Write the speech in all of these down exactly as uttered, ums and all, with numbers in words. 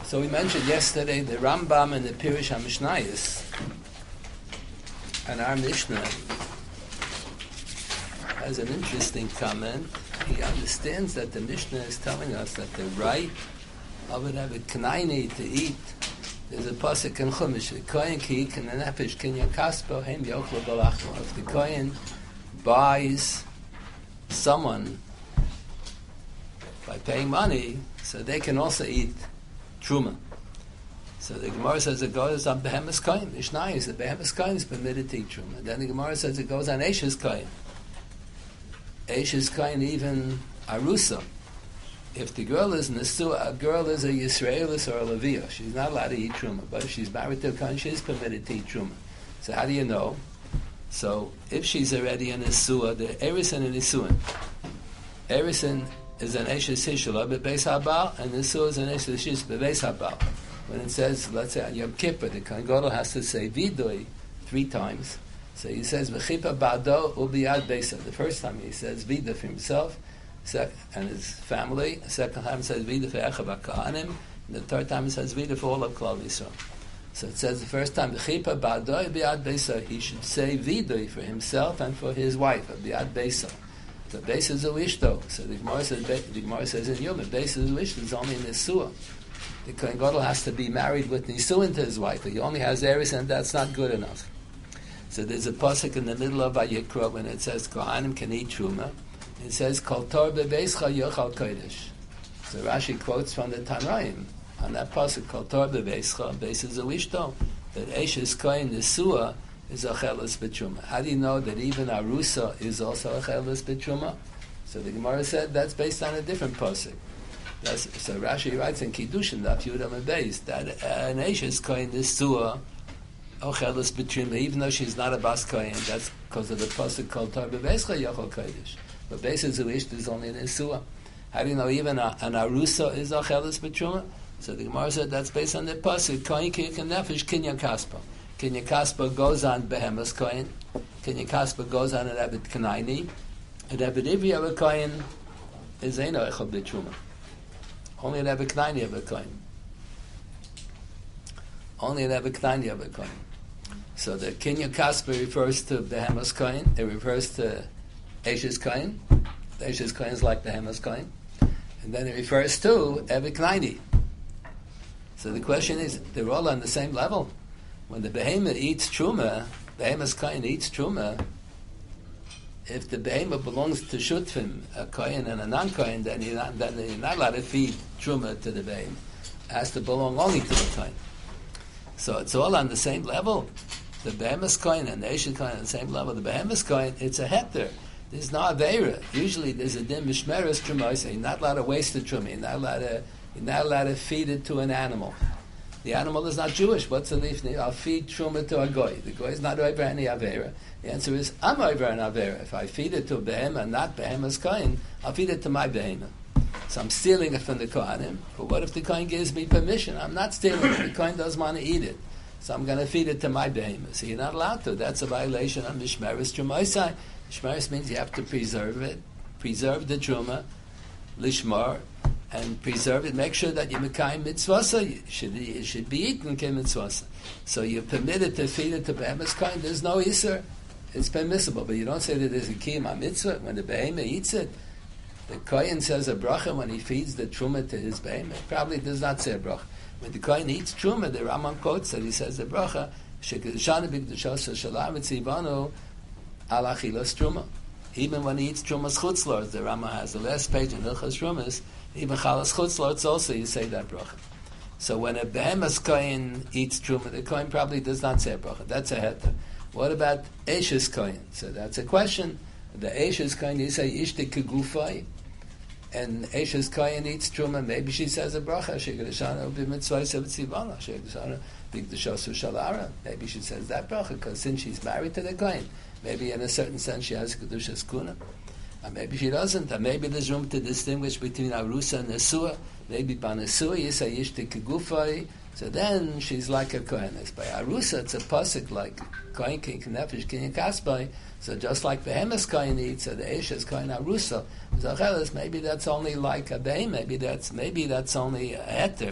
So we mentioned yesterday the Rambam and the Pirush HaMishnayos, and our Mishnah has an interesting comment. He understands that the Mishnah is telling us that the right of it have a knaini to eat. There's a pasuk in Chumash, the kohen ki eat in the nefesh kinyan kaspo hem yochlo balachmo. If the kohen buys someone by paying money, so they can also eat truma. So the Gemara says it goes on behemoth kohen. Mishnah is the behemoth kohen is permitted to eat truma. Then the Gemara says it goes on Eishes kohen. Eishes kohen even arusa. If the girl is nesua, a girl is a Yisraelis or a Leviah, she's not allowed to eat truma. But if she's married to a kohen, she is permitted to eat truma. So how do you know? So if she's already a nesua, the erison and nisuin. Erison is an Eishes Hishla bebeis habal, and nesua is an Eishes Shish bebeis habal. When it says, let's say on Yom Kippur, the kohen gadol has to say vidui three times. So he says v'chipa ba'do u'biyad beisa. The first time he says vida for himself and his family. The second time he says vida for echav ha'kahanim. And the third time he says vida for all of Klal Yisrael. So it says the first time v'chipa ba'do u'biyad beisa. He should say vidui for himself and for his wife, biyad beisa. The beisa is a ishto. So the Gemara says, the Gemara says in Yom, the beisa is a ishto. It's only in the suah. The kohen gadol has to be married with nisuin to his wife. He only has eris, and that's not good enough. So there's a pasuk in the middle of Vayikra when it says kohanim can eat truma. It says kol tor bebeischa yochal kodesh. So Rashi quotes from the Tanaim on that pasuk kol tor bebeischa. Beis is a wishto that Eishes kohen nesua is a chelas b'truma. How do you know that even arusa is also a chelas b'truma? So the Gemara said that's based on a different pasuk. That's, so Rashi writes in Kiddushin Daf Yudam and Beis that an Eishes kohen nesua ochelas b'truma, even though she's not a bas kohen, that's because of the pasuk called Tor bebeischa yochal kodesh. But Beis Zuish is only an nesua. How do you know even a, an arusa is ochelas b'truma? So the Gemara said that's based on the pasuk kohen ki nefesh kinyan kaspa. Kinyan kaspa goes on behemoth kohen. Kinyan kaspa goes on an ebed kanaini. An ebed ivri of a kohen is ein ochel b'truma. Only an ebed kanaini of a kohen. Only an ebed kanaini of a kohen. So the kinyan kaspa refers to behemoth kohen. It refers to Eishes kohen. The Eishes kohen is like behemoth kohen. And then it refers to ebed kanaini. So the question is, they're all on the same level. When the behemoth eats truma, behemoth kohen eats truma, if the behemoth belongs to shutfim, a kohen and a non-kohen, then you're not, then you're not allowed to feed truma to the behemoth. It has to belong only to the kohen. So it's all on the same level. The behemoth kohen and the Eishes kohen on the same level. The behemoth kohen, it's a hector. There's no aveira. Usually there's a dim mishmeres truma. So you're not allowed to waste the truma. You're not allowed to, you're not allowed to feed it to an animal. The animal is not Jewish. What's the lifnei? I'll feed truma to a goy. The goy is not over any avera. The answer is I'm over an avera. If I feed it to a behemoth, not behemoth's kohen, I'll feed it to my behemoth. So I'm stealing it from the kohanim. But what if the kohen gives me permission? I'm not stealing it. The kohen doesn't want to eat it, so I'm going to feed it to my behemoth. So you're not allowed to. That's a violation of mishmeres trumaisai. Mishmeres means you have to preserve it, preserve the truma, lishmar. And preserve it. Make sure that you mekayim mitzvasa. It should, it should be eaten ke mitzvasa. So you're permitted to feed it to behemoth's kohen. There's no iser. It's permissible, but you don't say that there's a kiyum mitzvah when the behemoth eats it. The kohen says a bracha when he feeds the truma to his behemoth. Probably does not say a bracha. When the kohen eats truma, the Rambam quotes that he says the bracha shekadashana b'kedusha shalam etzivanu al achilas truma. Even when he eats trumas chutzlor, the Rambam has the last page in Hilchos Trumas. Even chalas chutzlor, also you say that bracha. So when a behemoth kohen eats truma, the kohen probably does not say a bracha. That's a heter. What about Eishes kohen? So that's a question. The Eishes kohen, you say ishte kegufay, and Eishes kohen eats truma. Maybe she says a bracha. Shekadashana b'mitzvah sevitzivana. Shekadashana b'kedushasu shalara. Maybe she says that bracha because since she's married to the kohen, maybe in a certain sense she has kedushas kuna. Or maybe she doesn't. Or maybe there's room to distinguish between arusa and nesua. Maybe by nesua you say yishte kegufay. So then she's like a kohenes. By arusa it's a pasuk like kohen king nefesh kinyan kaspai. So just like behemoth kohen eats, so the Eishes kohen arusa. Zacheles, maybe that's only like a behem. Maybe that's maybe that's only a heter.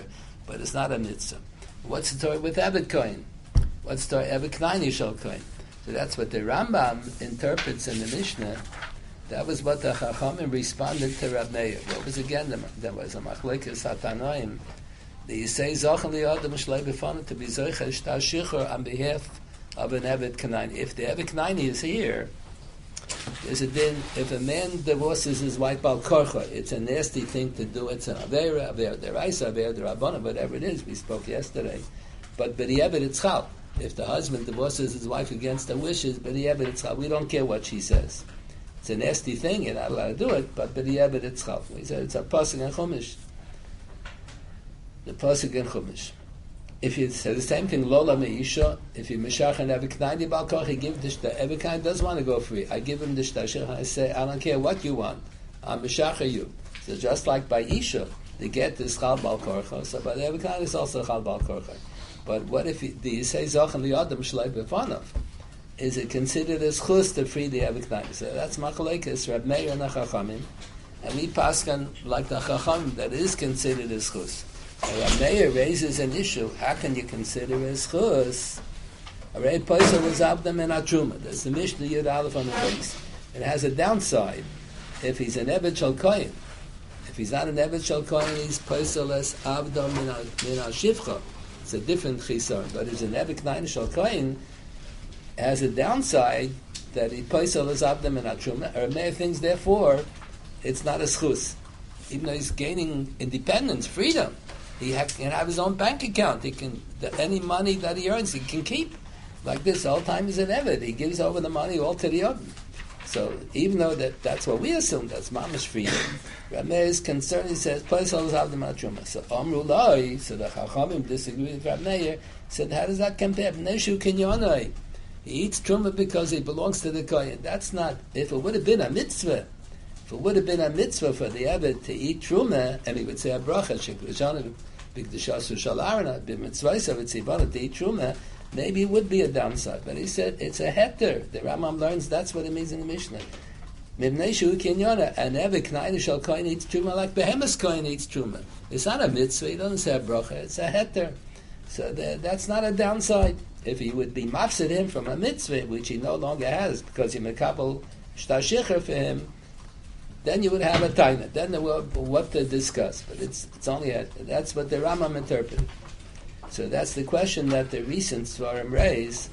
but it's not a mitzvah. What's the Torah with Eved Kohen? What's the Torah Eved Knaini Shel Kohen? So that's what the Rambam interprets in the Mishnah. That was what the Chachamim responded to Rab Meir. What was again, the, there was a Machlekes HaTanoim. The Yisei Zochen Li'adam Shlei B'fanu to be Zoicha Shtar Shichur on behalf of an Eved Knaini. If the Eved Knaini is here, there's a din. If a man divorces his wife Bal Korcha, it's a nasty thing to do. It's an Avera, Avera Deraisa, Avera Derabana, whatever it is. We spoke yesterday. But B'di'eved it's Chal. If the husband divorces his wife against her wishes, B'di'eved it's Chal. We don't care what she says. It's a nasty thing, you're not allowed to do it, but b'di'eved it's chal. We said it's a pasuk in Chumash. The pasuk in Chumash. If you say the same thing, Lola me'isha, if you meshach and Eved Knaini Bal Korcha, he give the shtar. Eved Knaini doesn't want to go free. I give him the shtar. I say, I don't care what you want. I'm meshach you. So just like by Isha, they get this chal Bal Korcha, so by the Eved Knaini it's also chal Bal Korcha. But what if he, do you say Zochen Li'adam Shlei B'fanav? Is it considered as chus to free the Eved Knaini? So that's Machlekes, Rab Meir and the Chachamim. And we paskan like the Chachamim that is considered as chus. And Rab Meir raises an issue. How can you consider as chus? Arei Poisel was Abdam and Atruma. That's the Mishnah Yud Aleph on the base. It has a downside. If he's an Eved Shel Kohen, if he's not an Eved Shel Kohen, he's Poisel as Abdam min Shivcha. It's a different chisar. But he's an Eved Knaini Shel Kohen, has a downside that he paisel is abdam and atruma, or many things. Therefore, it's not a schus. Even though he's gaining independence, freedom, he ha- can have his own bank account. He can the, any money that he earns, he can keep. Like this, all time he's an eved. He gives over the money all to the other. So even though that that's what we assume, that's mamash freedom. Rab Meir is concerned. He says paisel is abdam and atruma. So Amru Lai, so the Chachamim disagree with Rab Meir. Said, how does that compare? Neshu kinyanai. He eats truma because he belongs to the kohen. That's not. If it would have been a mitzvah, if it would have been a mitzvah for the eved to eat truma, and he would say a bracha shekrishanu b'kedushasu shel Aaron b'mitzvayis of tzivana to eat truma, maybe it would be a downside. But he said it's a heter. The Rambam learns that's what it means in the Mishnah. Mibnei shu kinyana, an eved knaini shel kohen eats truma like behemoth kohen eats truma. It's not a mitzvah. He doesn't say a bracha. It's a heter. So the, that's not a downside. If he would be mafsid him from a mitzvah, which he no longer has, because he mekabel shtar shicher for him, then you would have a taina. Then there will what to discuss. But it's it's only a, that's what the Rambam interpreted. So that's the question that the recent Svarim raise.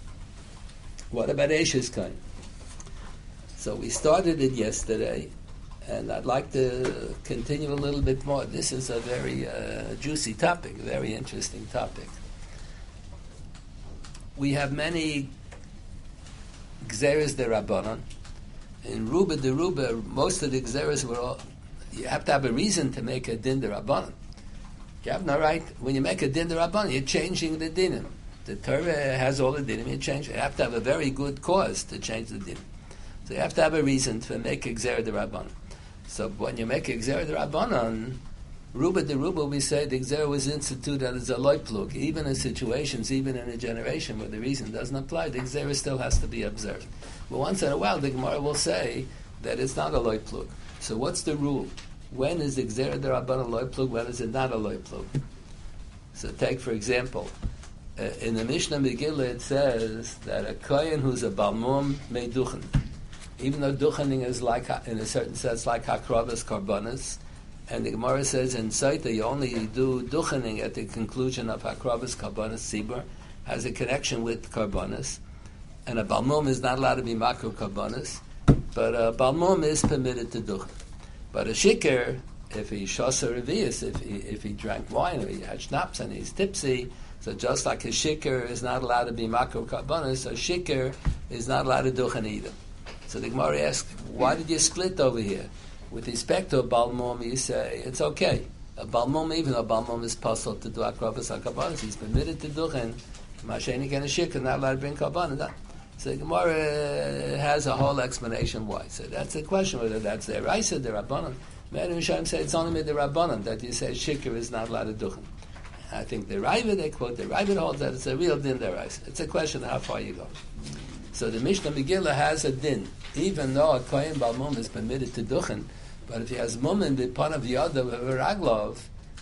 What about Eishes Kohen? So we started it yesterday, and I'd like to continue a little bit more. This is a very uh, juicy topic, a very interesting topic. We have many Gzeres de Rabbanon. In Ruba de Ruba, most of the Gzeres were all, you have to have a reason to make a din de Rabbanon. You have no right, when you make a din de Rabbanon, you're changing the dinim. The Torah has all the dinim, you change. You have to have a very good cause to change the dinim. So you have to have a reason to make a Gzer de Rabbanon. So when you make a Gzer de Rabbanon, Ruba de Ruba, we say the Gzer was instituted as a loiplug. Even in situations, even in a generation where the reason doesn't apply, the Gzer still has to be observed. But once in a while, the Gemara will say that it's not a loiplug. So what's the rule? When is the Gzer de Rabbanon a loiplug? When is it not a loiplug? So take, for example, uh, in the Mishnah Megillah it says that a kohen who's a balmum may duchen. Even though duchening is like, in a certain sense, like hakravas karbanas, and the Gemara says in Saita you only do duchening at the conclusion of Hakravas Karbanas Sibur, has a connection with Karbanas. And a Balmum is not allowed to be Makro Karbanas, but a Balmum is permitted to duchen. But a Shikr, if he Shasa Revius, if he, if he drank wine or he had schnapps and he's tipsy, so just like a Shikr is not allowed to be Makro Karbanas, a Shikr is not allowed to duchen either. So the Gemara asks, why did you split over here? With respect to a Balmum, you say it's okay. A Balmum, even though a Balmum is puzzle to do Akravas HaKarbanas, he's permitted to do and Mashen again a Shikr, not allowed to bring Karbanas. So the Gemara has a whole explanation why. So that's the question, whether that's the Raisa, the Rabbanon. Many Rishonim say it's only with the Rabbanon that you say Shikr is not allowed to do. I think the Raiva, they quote, the Raiva holds that it's a real din the Raisa. It's a question of how far you go. So the Mishnah Megillah has a din. Even though a Kohen Balmum is permitted to duchen, but if he has mum in the pon of the other of a raglov,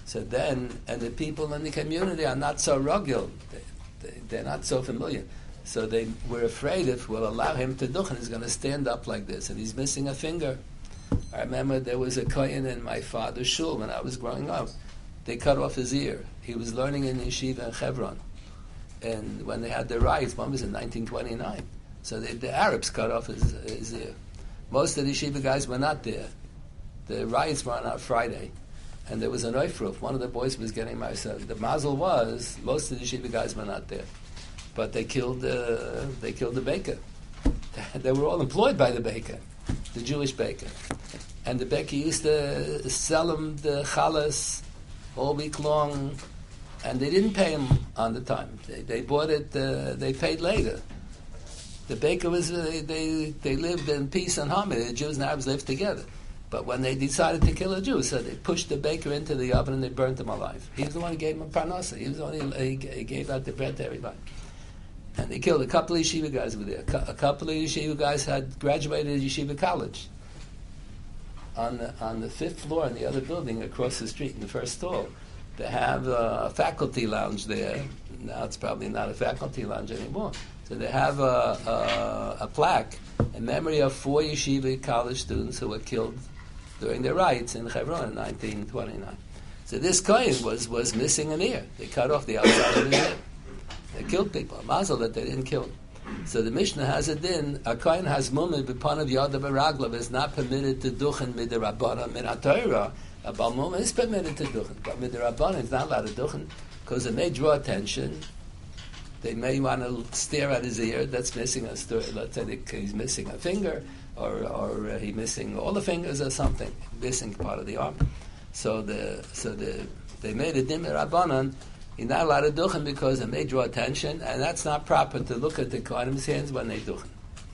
So then, and the people in the community are not so rugged. They, they, they're not so familiar. So they were afraid if we'll allow him to duchen, he's going to stand up like this, and he's missing a finger. I remember there was a kohen in my father's shul when I was growing up. They cut off his ear. He was learning in yeshiva in Hebron. And when they had the riots, one was in nineteen twenty-nine. So they, the Arabs cut off his, his ear. Most of the yeshiva guys were not there. The riots were on a Friday. And there was an oifruf. One of the boys was getting married. So the mazel was, most of the yeshiva guys were not there. But they killed, uh, they killed the baker. They were all employed by the baker, the Jewish baker. And the baker used to sell them the chalas all week long, and they didn't pay him on the time. They, they bought it, uh, they paid later. The baker was, uh, they, they lived in peace and harmony. The Jews and Arabs lived together. But when they decided to kill a Jew, so they pushed the baker into the oven and they burnt him alive. He was the one who gave him a parnasa. He was the one who he, he gave out the bread to everybody. And they killed a couple of yeshiva guys were there. A couple of yeshiva guys had graduated yeshiva college. On the, on the fifth floor in the other building across the street in the first stall, they have a faculty lounge there. Now it's probably not a faculty lounge anymore. So they have a, a, a plaque in memory of four yeshiva college students who were killed during the riots in Hebron in nineteen twenty-nine. So this kohen was, was missing an ear. They cut off the outside of his ear. They killed people. Mazel that they didn't kill him. So the Mishnah has a din, a kohen has mumid b'panav yada b'raglav, is not permitted to duchen midirabana min ha-Torah. A bal mumid is permitted to duchen, but midirabana is not allowed to duchen because it may draw attention. They may want to stare at his ear that's missing a st- let's say he's missing a finger, or or uh, he's missing all the fingers or something, missing part of the arm. So the so the they made a din midirabana. You're not allowed to duchen because it may draw attention, and that's not proper to look at the kohenim's hands when they duchen.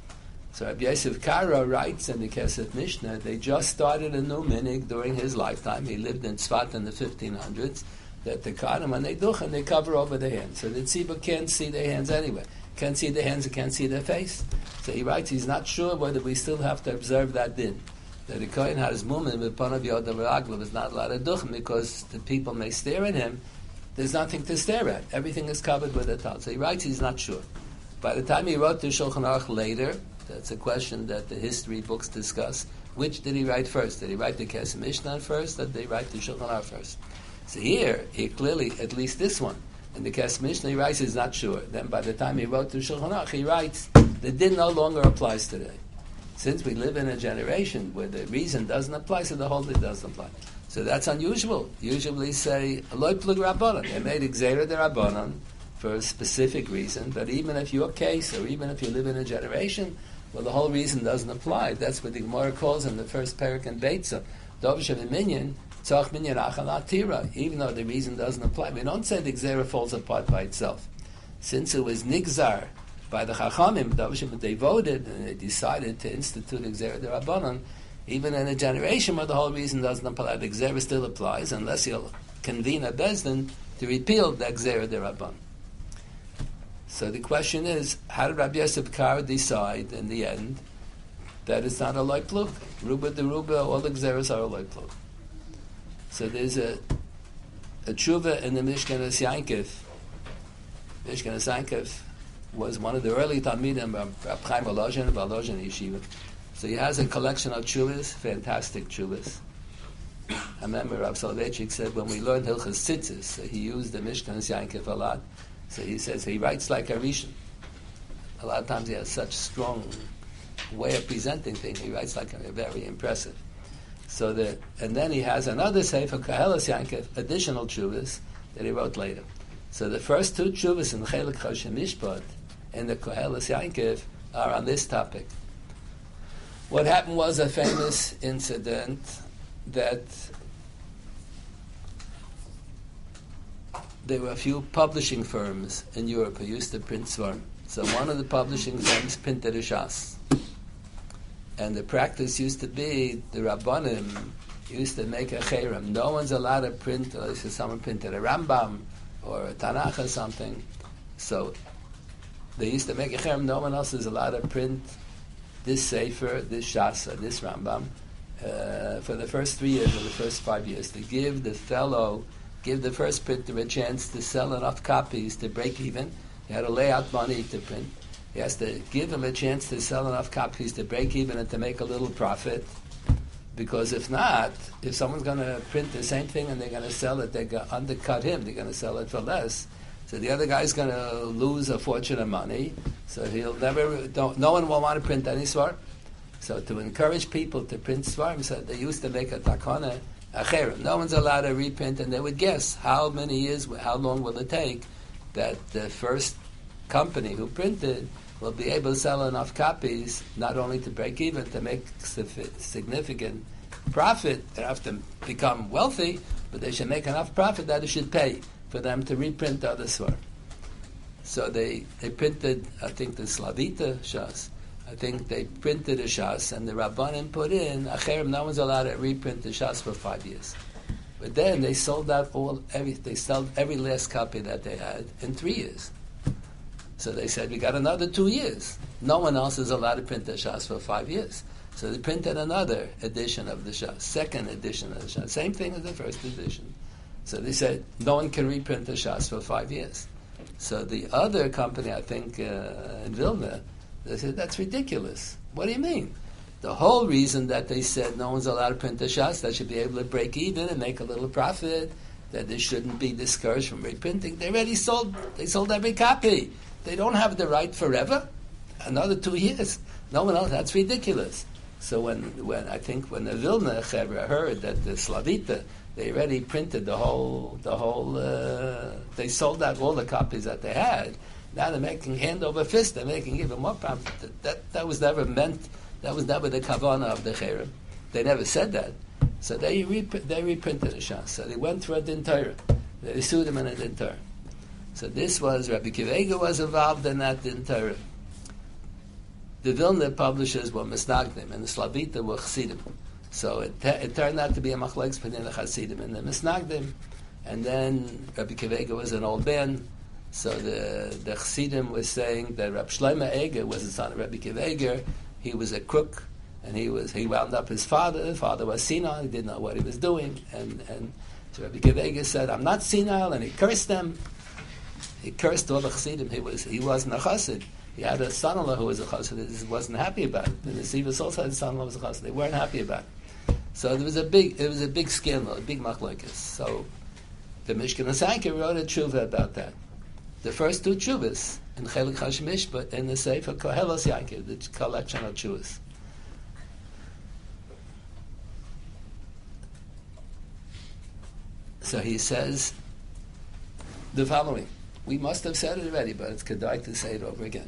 So Rabbi Yosef Karo writes in the Kesef Mishnah, they just started a new minig during his lifetime. He lived in Tzfat in the fifteen hundreds, that the kohenim, when they duchen, they cover over their hands. So the tzibur can't see their hands anyway. Can't see their hands, and can't see their face. So he writes, he's not sure whether we still have to observe that din. That the kohen has mumin with panav yodav raglav is not allowed to duchen because the people may stare at him. There's nothing to stare at. Everything is covered with a towel. So he writes he's not sure. By the time he wrote the Shulchan Aruch later, that's a question that the history books discuss, which did he write first? Did he write the Kesef Mishnah first, or did he write the Shulchan Aruch first? So here, he clearly, at least this one, in the Kesef Mishnah, he writes he's not sure. Then by the time he wrote the Shulchan Aruch, he writes the din no longer applies today. Since we live in a generation where the reason doesn't apply, so the whole din doesn't apply. So that's unusual. Usually say, Eloi plug Rabbanon. They made Gzeira de Rabbanon for a specific reason, but even if your case, or even if you live in a generation, well, the whole reason doesn't apply. That's what the Gemara calls in the first parak in Beitza. Dovish of a minyan, tzach minyan achal tira. Even though the reason doesn't apply, we don't say the Gzeira falls apart by itself. Since it was nigzar by the Chachamim, Dovish, they voted and they decided to institute Gzeira de Rabbanon. Even in a generation where the whole reason doesn't apply, the Gzeira still applies, unless you'll convene a Bezdin to repeal the Gzeira de Rabban. So the question is, how did Rabbi Yosef Karo decide in the end that it's not a loy plug? Ruba de Ruba, all the Gzeiras are a loy plug. So there's a, a tshuva in the Mishkenas Yankov. Mishkenas Yankov was one of the early Talmidim of Rab Chaim Volozhin of Volozhin Yeshiva. So he has a collection of tshuvas, fantastic tshuvas. I remember Rav Soloveitchik said when we learned Hilchas Tzitzis, so he used the Mishkenas Yankov a lot. So he says he writes like a Rishon. A lot of times he has such strong way of presenting things. He writes like a, a very impressive. So the and then he has another sefer Koheles Yankov, additional tshuvas that he wrote later. So the first two tshuvas in Chelik Choshen Mishpat and the Koheles Yankov are on this topic. What happened was a famous incident that there were a few publishing firms in Europe who used to print Svarim. So one of the publishing firms printed a Shas. And the practice used to be, the Rabbanim used to make a Cherem. No one's allowed to print, unless someone printed a Rambam or a Tanakh or something. So they used to make a Cherem. No one else is allowed to print this Sefer, this Shasa, this Rambam, uh, for the first three years or the first five years, to give the fellow give the first printer a chance to sell enough copies to break even. He had to lay out money to print. He has to give him a chance to sell enough copies to break even and to make a little profit. Because if not, if someone's going to print the same thing and they're going to sell it, they're going to undercut him. They're going to sell it for less. So the other guy's going to lose a fortune of money. So he'll never, don't, no one will want to print any svarim. So to encourage people to print svarim, so they used to make a takana, a cherem. No one's allowed to reprint, and they would guess how many years, how long will it take that the first company who printed will be able to sell enough copies, not only to break even, to make significant profit. They have to become wealthy, but they should make enough profit that it should pay for them to reprint the other svarim. So they, they printed, I think, the Slavita Shas. I think they printed a Shas, and the Rabbanim put in, Acherem, no one's allowed to reprint the Shas for five years. But then they sold out all, every, they sold every last copy that they had in three years. So they said, we got another two years. No one else is allowed to print the Shas for five years. So they printed another edition of the Shas, second edition of the Shas, same thing as the first edition. So they said, no one can reprint the Shas for five years. So the other company, I think, uh, in Vilna, they said, that's ridiculous. What do you mean? The whole reason that they said no one's allowed to print the Shas, they should be able to break even and make a little profit, that they shouldn't be discouraged from reprinting. They already sold, they sold every copy. They don't have the right forever. Another two years. No one else. That's ridiculous. So when, when I think when the Vilna Chevra heard that the Slavita, they already printed the whole, the whole, uh, they sold out all the copies that they had. Now they're making hand over fist. They're making even more profit. That, that, that was never meant, that was never the kavanah of the Cherem. They never said that. So they, rep- they reprinted the Shas. So they went through a Din Torah. They sued him in a Din Torah. So this was, Rabbi Akiva Eiger was involved in that Din Torah. The Vilna publishers were Misnagdim, and the Slavita were Chassidim. So it, te- it turned out to be a machlokes between the Chassidim and the Misnagdim. And then Rabbi Akiva Eiger was an old man. So the, the Chassidim was saying that Rabbi Shlomo Eiger was the son of Rabbi Akiva Eiger. He was a crook, and he was he wound up his father. His father was senile. He didn't know what he was doing. And, and so Rabbi Akiva Eiger said, I'm not senile, and he cursed them. He cursed all the Chassidim. He was he wasn't a Chassid. He had a son-in-law who was a Chassid. He wasn't happy about it. And the Sivas also had a son-in-law who was a Chassid. They weren't happy about it. So there was a big it was a big scandal, a big machlokes. So the Mishkan Asanka wrote a tshuva about that. The first two tshuvas in Chelik Hashmish, but in the Sefer Kohelos Yankiv, the collection of tshuvas. So he says the following. We must have said it already, but it's kedai to say it over again.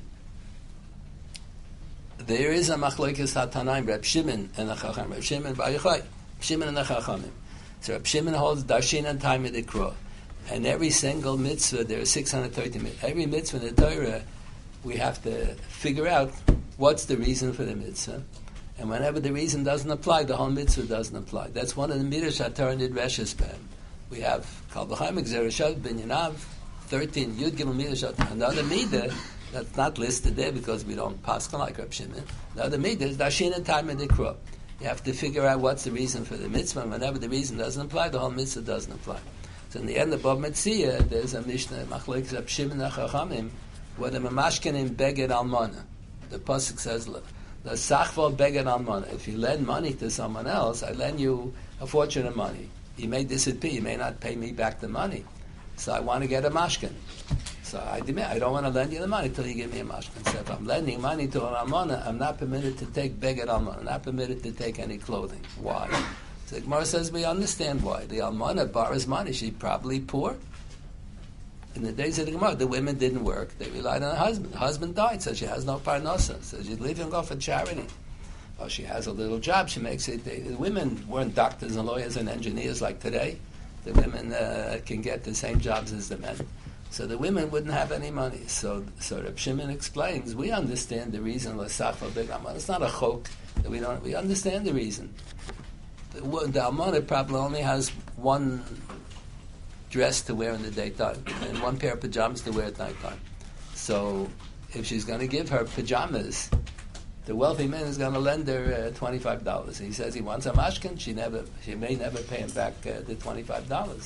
There is a machlokes hatanaim, Reb Shimon and the Chacham, Reb Shimon Bar Yochai, Shimon and the Chachamim. So Reb Shimon holds Darshin and Time of the Kro. And every single mitzvah, there are six hundred thirty mitzvahs. Every mitzvah in the Torah, we have to figure out what's the reason for the mitzvah. And whenever the reason doesn't apply, the whole mitzvah doesn't apply. That's one of the midrash HaTorah did Reshes Bem. We have Kal B'chaim Gzerushav Ben Yanav, thirteen Yud Gimel Midrash HaTorah. Another midah that's not listed there because we don't pass like Reb Shimon. Another midah is Dashin and Time and Dikra. You have to figure out what's the reason for the mitzvah. And whenever the reason doesn't apply, the whole mitzvah doesn't apply. So in the end of Bava Metzia, there's a Mishnah, Machlokes Reb Shimon and Chachamim, where the Mamashkenim beged almana. The pasuk says, "The sachval beged almana." If you lend money to someone else, I lend you a fortune of money. You may disappear. You may not pay me back the money. So I want to get a mashkin. So I demand, I don't want to lend you the money until you give me a mashkin. So if I'm lending money to an almana, I'm not permitted to take beged almana. I'm not permitted to take any clothing. Why? So the Gemara says we understand why. The almana borrows money. She's probably poor. In the days of the Gemara, the women didn't work. They relied on the husband. The husband died, so she has no parnasa. So she'd leave him go for charity. Or she has a little job. She makes it. They, the women weren't doctors and lawyers and engineers like today. The women uh, can get the same jobs as the men. So the women wouldn't have any money. So, so Reb Shimon explains, we understand the reason. It's not a chok. That we don't. We understand the reason. The, the almana probably only has one dress to wear in the daytime and one pair of pajamas to wear at nighttime. So if she's going to give her pajamas, the wealthy man is going to lend her uh, twenty-five dollars. He says he wants a mashkin. She never, she may never pay him back uh, the twenty-five dollars.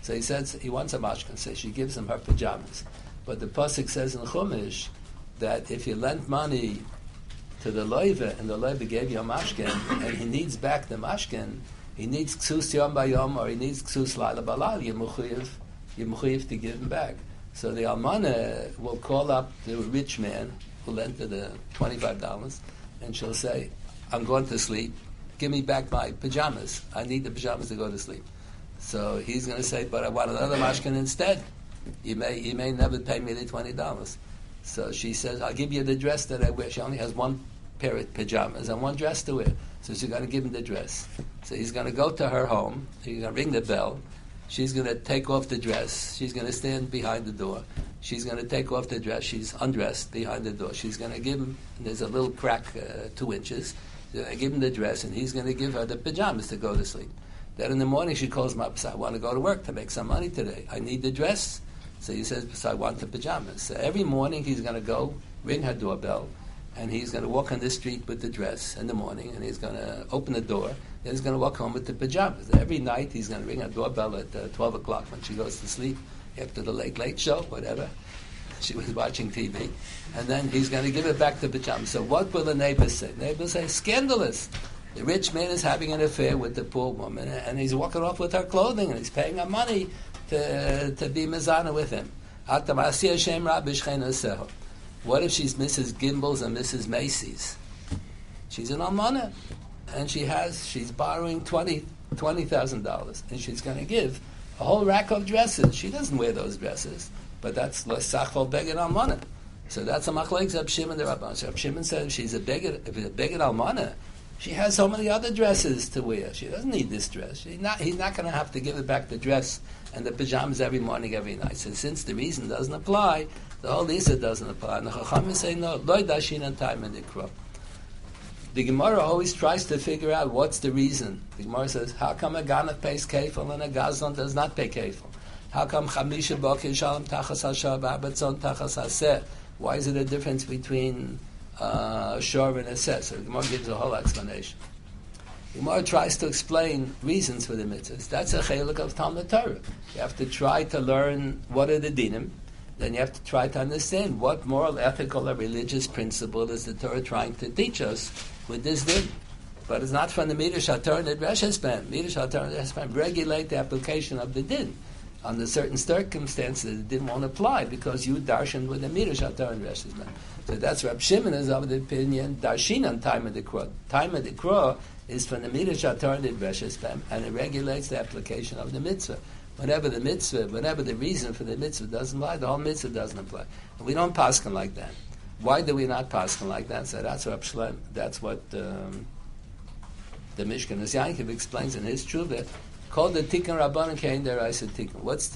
So he says he wants a mashkin, so she gives him her pajamas. But the pasuk says in Chumash that if you lent money to the loiva and the loiva gave you a mashkin and he needs back the mashkin, he needs ksus yom bayom or he needs ksus laila balal, you're mechuyev, you're mechuyev to give him back. So the almana will call up the rich man who lent her the twenty-five dollars and she'll say, I'm going to sleep, give me back my pajamas. I need the pajamas to go to sleep. So he's going to say, but I want another mashkin instead. You may you may never pay me the twenty dollars. So she says, I'll give you the dress that I wear. She only has one pair of pajamas and one dress to wear. So she's going to give him the dress. So he's going to go to her home. He's going to ring the bell. She's going to take off the dress. She's going to stand behind the door. She's going to take off the dress. She's undressed behind the door. She's going to give him, there's a little crack, uh, two inches. She's going to give him the dress, and he's going to give her the pajamas to go to sleep. Then in the morning she calls him up, says, I want to go to work to make some money today. I need the dress. So he says, so I want the pajamas. So every morning he's going to go, ring her doorbell, and he's going to walk on the street with the dress in the morning, and he's going to open the door, then he's going to walk home with the pajamas. Every night he's going to ring her doorbell at uh, twelve o'clock when she goes to sleep, after the late, late show, whatever. She was watching T V. And then he's going to give it back the pajamas. So what will the neighbors say? Neighbors say, scandalous. The rich man is having an affair with the poor woman, and he's walking off with her clothing, and he's paying her money to to be mezana with him. What if she's Missus Gimbel's and Missus Macy's? She's an almana, and she has she's borrowing twenty twenty thousand dollars, and she's going to give a whole rack of dresses. She doesn't wear those dresses, but that's l'sachval beged almana. So that's a machlekes Reb Shimon the Rabban. So Reb Shimon said if she's a beged if it's a beged almana, she has so many other dresses to wear. She doesn't need this dress. She's not, he's not going to have to give it back the dress and the pajamas every morning, every night. So since the reason doesn't apply, the whole Lisa doesn't apply. And the Chachamim say no, loy dashin and time in the crop. The Gemara always tries to figure out what's the reason. The Gemara says, how come a Ganav pays kefil and a Gazlan does not pay kefil? How come Chamisha Bokeh Shalom Tachas HaShah Ba'abatzon Tachas HaSeh? Why is it a difference between uh, Shor and Aseh? So the Gemara gives a whole explanation. The Gemara tries to explain reasons for the mitzvahs. That's a chelik of Talmud Torah. You have to try to learn what are the dinim. Then you have to try to understand what moral, ethical, or religious principle is the Torah trying to teach us with this din. But it's not from the Midrash HaTorah and the Reshes Bam. Midrash HaTorah and the Reshes Bam regulate the application of the din. Under certain circumstances, it didn't want to apply because you darshan with the Midrash HaTorah and Reshes Bam. So that's Reb Shimon is of the opinion, darshin on time of the Krah. Time of the Krah is from the Midrash HaTorah and the Reshes Bam, and it regulates the application of the mitzvah. Whenever the mitzvah, whenever the reason for the mitzvah doesn't apply, the whole mitzvah doesn't apply. And we don't paskin like that. Why do we not paskin like that? So that's what Shlem, that's what um, the Mishkanos Yankov explains in his Truvah. Called the Tikkun Rabbanan Kein Deraisa Tikkun. What's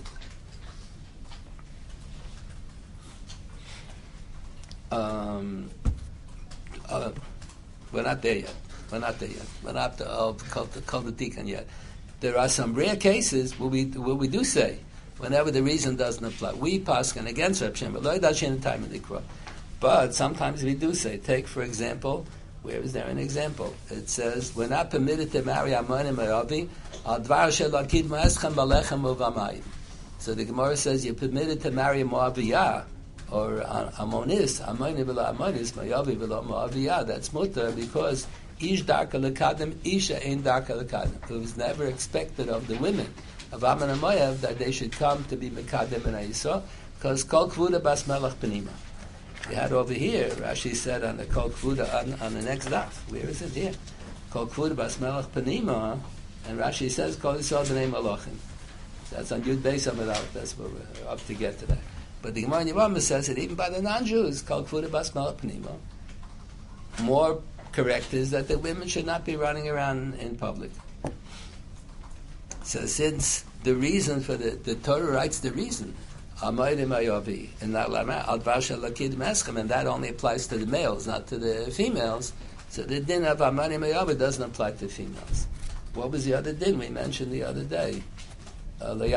the, um, uh, we're not there yet. We're not there yet. We're not to, uh, called, the, called the Tikkun yet. There are some rare cases where we where we do say whenever the reason doesn't apply. We paskin against Reb Shimon, but time in the Krah. But sometimes we do say. Take for example, where is there an example? It says we're not permitted to marry Amonim Meravi al dvar shelakid ma'eschem balechem uvamayim. So the Gemara says you're permitted to marry a Moaviyah or Amonis, Amonim v'lo Amonis, Meravi v'lo Moaviyah. That's mutter because Ish darka lekadem, Isha ain't darka lekadem. It was never expected of the women of Ammon and Moav that they should come to be mekadem and Aisa, because kol kvuda bas melech penima. We had over here, Rashi said on the kol kvuda on, on the next daf. Where is it here? Kol kvuda bas melech penima, and Rashi says kol yisrael b'nei malachim. That's on Yud Beis Amidal. That's where we're up to get to that. But the Gemara in Yevamah says that even by the non-Jews, kol kvuda bas melech penima. More correct is that the women should not be running around in public. So since the reason for the, the Torah writes the reason, and that only applies to the males, not to the females, so the din of Amani Mayavi doesn't apply to females. What was the other din we mentioned the other day? Uh, the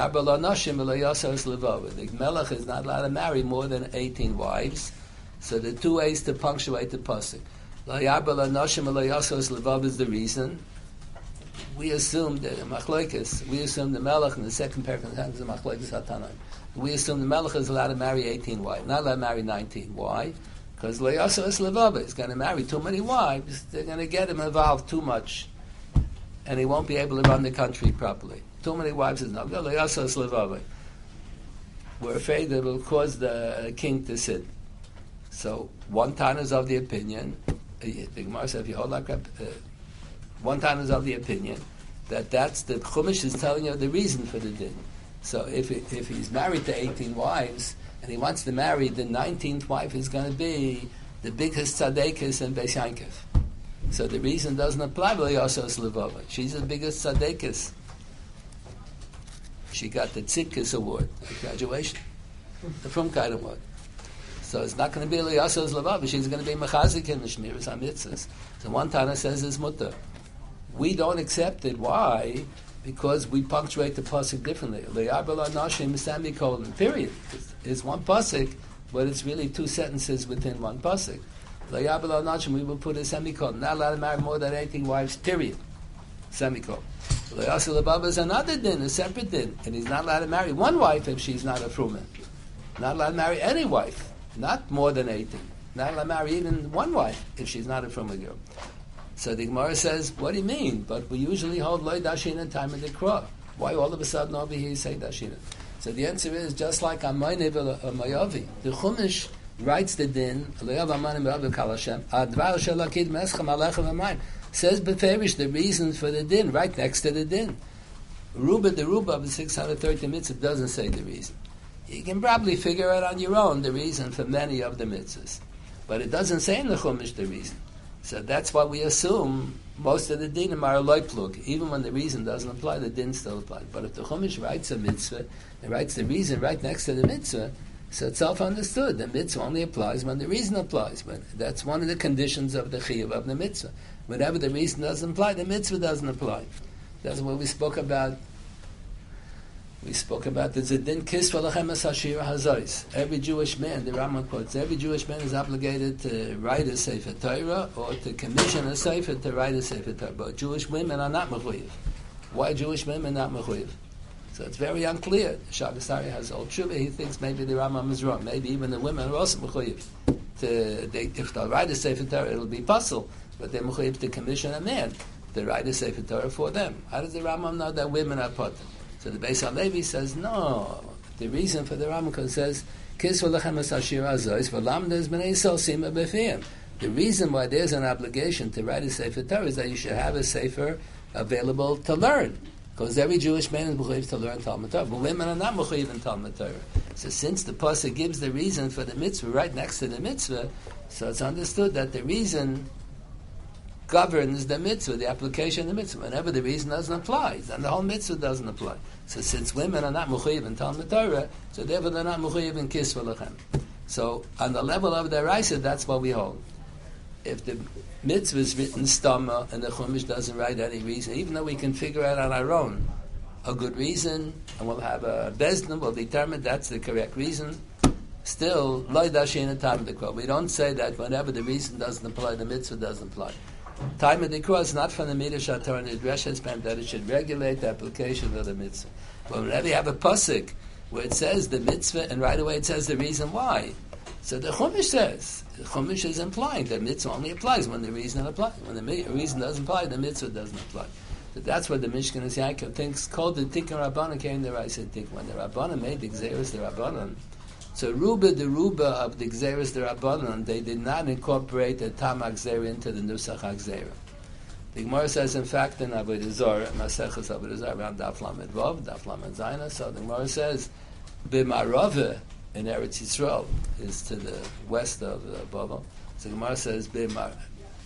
Melech is not allowed to marry more than eighteen wives, so the two ways to punctuate the pasuk. Is the reason. we assume that in Machlokes, we assume the Melech in the second parak is a Machlokes Hatanaim. We assume the Melech is allowed to marry eighteen wives, not allowed to marry nineteen. Why? Because Le'yasa is Levava. He's going to marry too many wives. They're going to get him involved too much, and he won't be able to run the country properly. Too many wives is not good. Le'yasa is Levava. We're afraid that it will cause the king to sin. So one Tana is of the opinion. The Gemara says, if you hold like uh, one Tana is of the opinion that that's the Chumash is telling you the reason for the din. So if it, if he's married to eighteen wives and he wants to marry the nineteenth wife, is going to be the biggest tzaddikus in Beis Yankov. So the reason doesn't apply. But also is Levova. She's the biggest tzaddikus. She got the Tzidkus award at graduation, the Frumkeit award. So it's not going to be Eliyasa's Levava. She's going to be Mechazik in the Shmiras HaMitzvahs. So one Tana says it's Mutter. We don't accept it. Why? Because we punctuate the pasuk differently. Le'abel Nashim Semicolon. Period. It's one pasuk, but it's really two sentences within one pasuk. Le'abel Nashim. We will put a semicolon. Not allowed to marry more than eighteen wives. Period. Semicolon. Le'asa Levava is another din, a separate din, and he's not allowed to marry one wife if she's not a fruman. Not allowed to marry any wife, not more than eighteen. Not allowed to marry even one wife if she's not a fruman girl. So the Gemara says, what do you mean? But we usually hold loy dashina time of the krah. Why all of a sudden over here you say dashina? So the answer is just like Amaynev or Mayavi. The Chumash writes the din, says Beferish the reason for the din, right next to the din. Ruba the Ruba of the six hundred thirty mitzvah doesn't say the reason. You can probably figure out on your own the reason for many of the mitzvahs. But it doesn't say in the Chumash the reason. So that's why we assume most of the dinim are a loiplug. Even when the reason doesn't apply, the din still applies. But if the Chumash writes a mitzvah, and writes the reason right next to the mitzvah, so it's self-understood. The mitzvah only applies when the reason applies. When that's one of the conditions of the chiyuv of the mitzvah. Whenever the reason doesn't apply, the mitzvah doesn't apply. That's what we spoke about. We spoke about the Zedin Kis V'Lachemes Hashira Hazois. Every Jewish man, the Rambam quotes, every Jewish man is obligated to write a Sefer Torah or to commission a Sefer to write a Sefer Torah. But Jewish women are not mechuyev. Why Jewish women not mechuyev? So it's very unclear. Shagasari has old tshuva. He thinks maybe the Rambam is wrong. Maybe even the women are also mechuyev. To they, if they write a Sefer Torah, it'll be puzzle. But they're mechuyev to commission a man to write a Sefer Torah for them. How does the Rambam know that women are potter? So the Beis HaLevi says, no. The reason for the Rambam says, Kis v'lechemes hashir hazois v'lamdes b'nei Yisrael sima b'fiyim. The reason why there's an obligation to write a Sefer Torah is that you should have a Sefer available to learn. Because every Jewish man is mechuyev to learn Talmud Torah. But women are not mechuyev in Talmud Torah. So since the pasuk gives the reason for the mitzvah right next to the mitzvah, so it's understood that the reason governs the mitzvah, the application of the mitzvah. Whenever the reason doesn't apply, then the whole mitzvah doesn't apply. So since women are not mechuyev in Talmud Torah, so therefore they're not mechuyev in Kis v'Lechem. So on the level of the Raisa, that's what we hold. If the mitzvah is written stama and the Chumash doesn't write any reason, even though we can figure out on our own a good reason, and we'll have a bezdin, we'll determine that's the correct reason, still, loy dashin and time of the quote. We don't say that whenever the reason doesn't apply, the mitzvah doesn't apply. Time of the Kura is not from the Midrash HaTorah and the Dresha that it should regulate the application of the mitzvah. But whenever you have a pasuk where it says the mitzvah and right away it says the reason why, so the Chumash says, the Chumash is implying that mitzvah only applies when the reason applies. When the reason doesn't apply, the mitzvah doesn't apply. So that's what the Mishkan Yaakov thinks, called the Tikkun Rabbanan came the Raisa Tikkun. When the Rabbanan made the Gzeres the Rabbanan, so Ruba the Ruba of the Gzeres the Rabbanon, they did not incorporate the Tam HaGzera into the Nusach HaGzera. The Gemara says, in fact, in Avodah Zarah, Maseches Avodah Zarah, around Daf Lamed Vav, Daf Lamed Zayin, so the Gemara says, B'Marove in Eretz Yisrael is to the west of uh, Bavel. So the Gemara says, B'Marove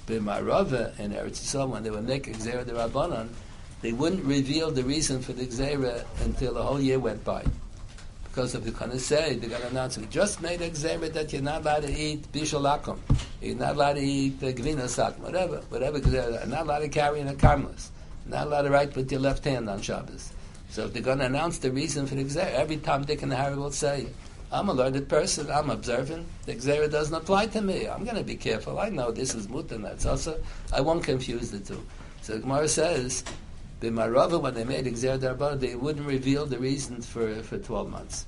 in Eretz Yisrael, when they would make Gzera the Rabbanon, they wouldn't reveal the reason for the Gzera until the whole year went by. Because if they're going to say, they're going to announce, we just made a gzera that you're not allowed to eat bishul akum, you're not allowed to eat uh, gvina sakum, whatever, whatever gzera, you're not allowed to carry in a karmelis, not allowed to write with your left hand on Shabbos. So if they're going to announce the reason for the gzera, every Tom, Dick, and Harry will say, I'm a learned person, I'm observant, the gzera doesn't apply to me, I'm going to be careful, I know this is mutar, that's also, I won't confuse the two. So the Gemara says, The Marava, when they made Gzeira D'Rabbanan, they wouldn't reveal the reason for, for twelve months.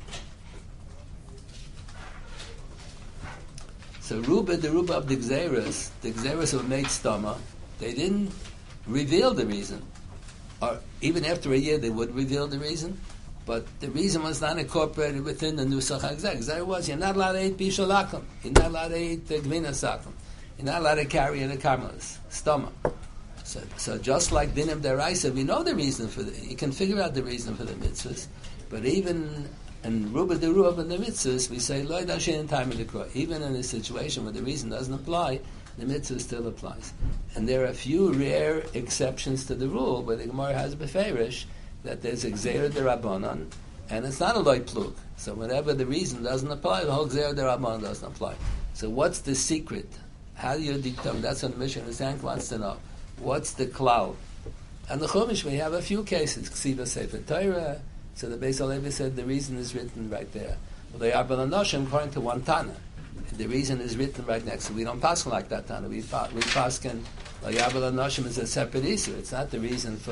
So Ruba, the Ruba of the Gzeiras, the Gzeiras were made Stama, they didn't reveal the reason. Or even after a year they would reveal the reason, but the reason was not incorporated within the Nusach HaGzeira. Gzeira was, you're not allowed to eat Bishalakim, you're not allowed to eat the Gvina Sakim, you're not allowed to carry in a Karmelis, Stama. So, so just like Dinim Deraisa, we know the reason for the, you can figure out the reason for the mitzvahs, but even in Ruba de Ruba and the mitzvahs, we say, Loi Dashin time of the Kroy. Even in a situation where the reason doesn't apply, the mitzvah still applies. And there are a few rare exceptions to the rule where the Gemara has beferish that there's a Gzeira D'Rabbanan, and it's not a Loi Plug. So whenever the reason doesn't apply, the whole Gzeira D'Rabbanan doesn't apply. So what's the secret? How do you determine? That's what the Mishnah Tank wants to know. What's the cloud? And the Chumash, we have a few cases. Ksiva Sefer Torah. So the Beis Halevi said the reason is written right there. Well, they are Belanoshim according to one Tana. The reason is written right next. So we don't pass like that Tana. We, we pass can Layabel Anoshim is a separate issue. It's not the reason for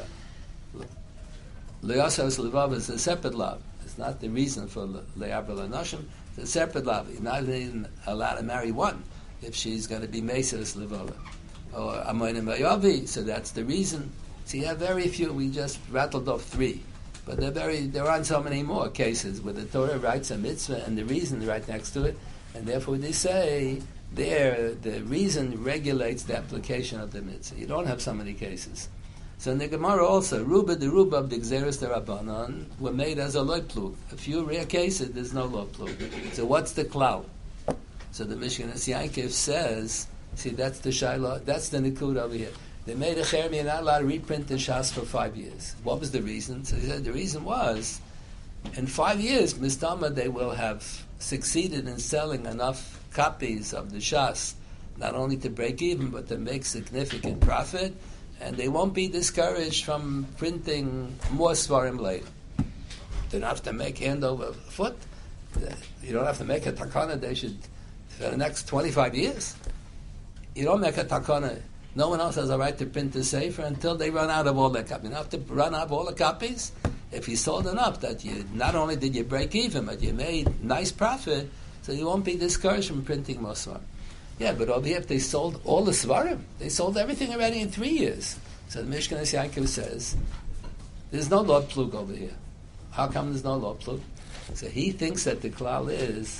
Leyasas Levav is a separate love. It's not the reason for Layabel Anoshim. It's a separate love. You're not even allowed to marry one if she's going to be Mesas Levava. Or Amonim Bayavi, so that's the reason. So you have very few, we just rattled off three. But there very there aren't so many more cases where the Torah writes a mitzvah and the reason is right next to it, and therefore they say there the reason regulates the application of the mitzvah. You don't have so many cases. So in the Gemara also, Ruba the Ruba of the Gzeres D'Rabbanan were made as a loy plug. A few rare cases there's no loy plug. So what's the cloud? So the Mishnah Yankov says, see that's the Shiloh, that's the Nikud over here. They made a cherem, you're not allowed to reprint the Shas for five years. What was the reason? So he said the reason was, in five years, Mistama, they will have succeeded in selling enough copies of the Shas, not only to break even, but to make significant profit, and they won't be discouraged from printing more Svarim later. They don't have to make hand over foot. You don't have to make a takana, they should, for the next twenty-five years. You don't make a takana. No one else has a right to print the Sefer until they run out of all their copies. You have to run out of all the copies. If you sold enough, that you not only did you break even, but you made nice profit, so you won't be discouraged from printing more Svarim. Yeah, but over here, if they sold all the Svarim, they sold everything already in three years. So the Mishkan Yankov says, there's no Lord Plug over here. How come there's no Lord Plug? So he thinks that the klal is,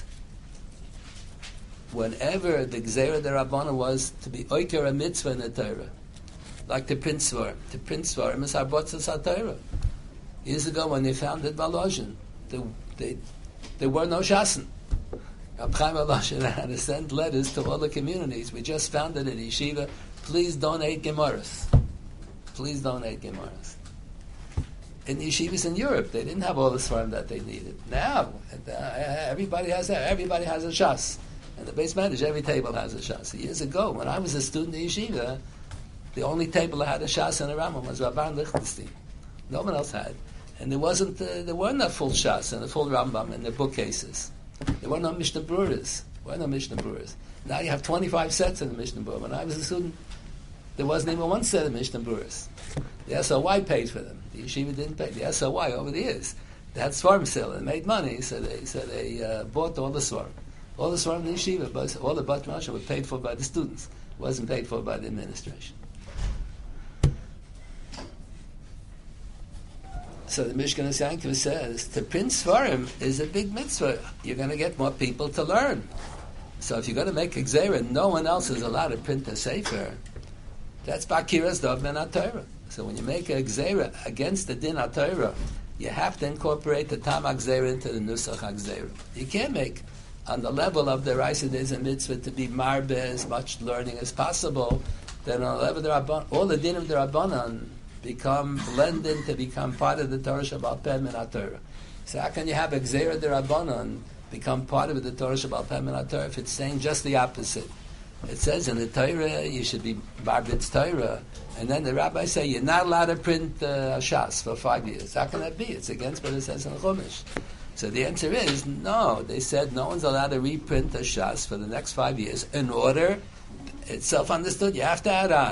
whenever the Gzeira D'Rabbanan was to be oiker a mitzvah in the Torah, like to print Svarim. To print Svarim is Harbotzas HaTorah. Years ago when they founded Volozhin, they, they, there were no Shasen. Rab Chaim Volozhin had to send letters to all the communities. We just founded an yeshiva. Please donate Gemaras. Please donate Gemaras. In yeshivas in Europe, they didn't have all the Svarim that they needed. Now, everybody has that. Everybody has a Shas. And the base manage, every table has a Shas. Years ago, when I was a student in yeshiva, the only table that had a Shas and a Rambam was Rabban Lichtenstein. No one else had. And there wasn't, uh, there weren't a full Shas and a full Rambam in the bookcases. There were no Mishnah Breweries. There were no Mishnah Breweries. Now you have twenty-five sets in the Mishnah Brewer. When I was a student, there wasn't even one set of Mishnah Breweries. The S O Y paid for them. The yeshiva didn't pay. The S O Y over the years, they had Svarim sale and made money, so they, so they uh, bought all the Svarim. All the Svarim in the yeshiva, but all the Bat Masha were paid for by the students. It wasn't paid for by the administration. So the Mishkan Yankov says, to print Svarim is a big mitzvah. You're going to get more people to learn. So if you're going to make a Gzeira, no one else is allowed to print a Sefer. That's Bakiras Dov Ben HaTorah. So when you make a Gzeira against the Din HaTorah, you have to incorporate the Tam HaGzeira into the Nusach HaGzeira. You can't make, on the level of the Raisa, there's a mitzvah to be marbe as much learning as possible. Then on the level of the Rabban, all the Din of the Rabbanan become blended to become part of the Torah Shabbat Peh Min HaTorah. So how can you have a Gzeira de Rabbanan become part of the Torah Shabbat Peh Min HaTorah if it's saying just the opposite? It says in the Torah you should be Barbitz Torah, and then the rabbis say you're not allowed to print uh, Shas for five years. How can that be? It's against what it says in the Chumash. So the answer is no. They said no one's allowed to reprint a Shas for the next five years in order, it's self-understood, you have to add on.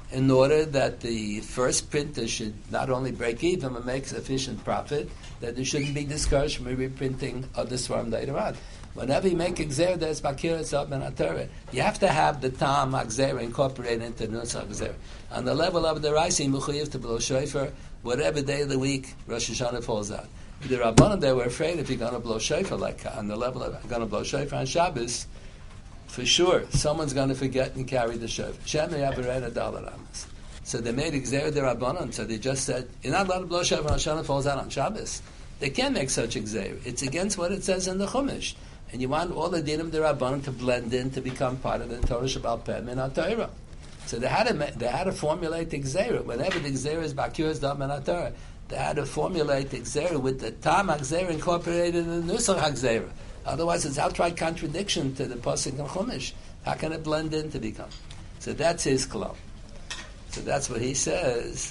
in order that the first printer should not only break even but make sufficient profit, that they shouldn't be discouraged from reprinting other Svarim later on. Whenever you make Gzera, there's Bakir Tzad Ben HaTorah. You have to have the Tam HaGzera incorporated into the Nusach HaGzera. On the level of the Raisi, Mechuyev to blow shofar, whatever day of the week Rosh Hashanah falls out. The Rabbanim, they were afraid if you're going to blow shofar, like on the level of going to blow shofar on Shabbos, for sure, someone's going to forget and carry the shofar. Shemei Averena Dalar Amos. So they made Gzera the Rabbanim, so they just said, you're not allowed to blow shofar on Hashanah falls out on Shabbos. They can't make such a Gzera. It's against what it says in the Chumash. And you want all the dinim the Rabbanim to blend in to become part of the Torah Shabbat Peh Min HaTorah. So they had to they had to formulate the Gzera. Whenever the Gzera is Bakir Tzad Ben HaTorah, they had to formulate the Gzera with the Tam HaGzera incorporated in the Nusach HaGzera. Otherwise, it's outright contradiction to the Pasuk and Chumash. How can it blend in to become? So that's his klal. So that's what he says.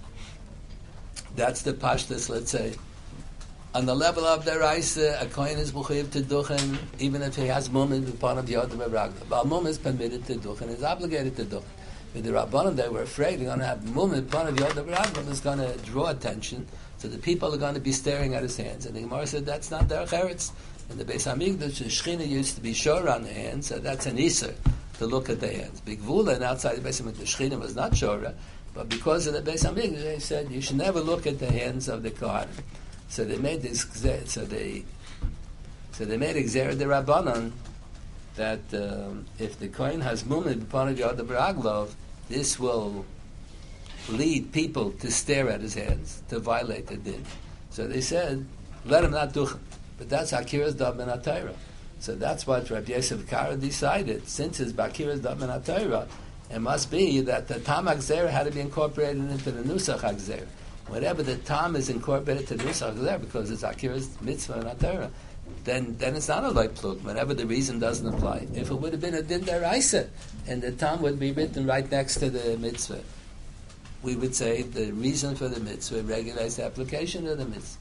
That's the pashtus, let's say. On the level of the Raisa, a kohen is mechuyev to duchen, even if he has mum upon of Yodam Ragla. But mum is permitted to duchen, is obligated to duchen. With the Rabbanim, they were afraid they're going to have mum upon of Yodam Ragla is going to draw attention, so the people are going to be staring at his hands. And the Gemara said that's not their cheretz. In the Beis Hamikdash, the Shechina used to be shor on the hands, so that's an iser to look at the hands. Big Vula, and outside the Beis Hamikdash, the Shechina was not shora, but because of the Beis Hamikdash, they said you should never look at the hands of the Kohanim. So they made this. So they, so they made a Gzera de Rabbanan that um, if the kohen has mumid upon Yod B'Raglov, this will lead people to stare at his hands, to violate the din. So they said, let him not duchen. But that's Akiras Dab Ben HaTorah. So that's what Rabbi Yosef Kara decided. Since it's Akiras Dab Ben HaTorah, it must be that the Tam HaGzera had to be incorporated into the Nusach HaGzera. Whenever the Tam is incorporated to the Nusach HaGzera, because it's Akira's mitzvah and HaTorah, then then it's not a light plug. Whenever the reason doesn't apply. If it would have been a din deraisa, and the Tam would be written right next to the mitzvah, we would say the reason for the mitzvah regulates the application of the mitzvah.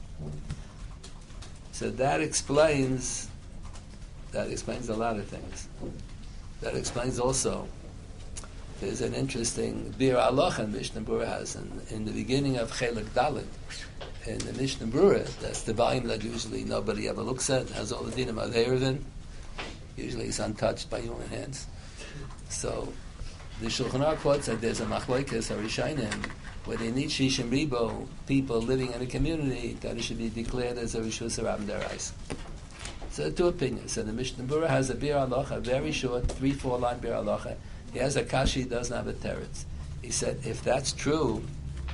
So that explains that explains a lot of things. That explains also. There's an interesting Bir Alocha Mishnah Berurah has in, in the beginning of Chelek Dalet in the Mishnah Berurah. That's the volume that usually nobody ever looks at. It has all the dinim of Erevin. Usually it's untouched by human hands. So the Shulchan Aruch quotes that there's a machlokes Harishayim where they need Shishim Ribo people living in a community that it should be declared as a Rishus Rabban Derais. So two opinions. So the Mishnah Berurah has a Bir Alocha, very short, three, four line Bir Alocha. He has a kashi, he doesn't have a teretz. He said, if that's true,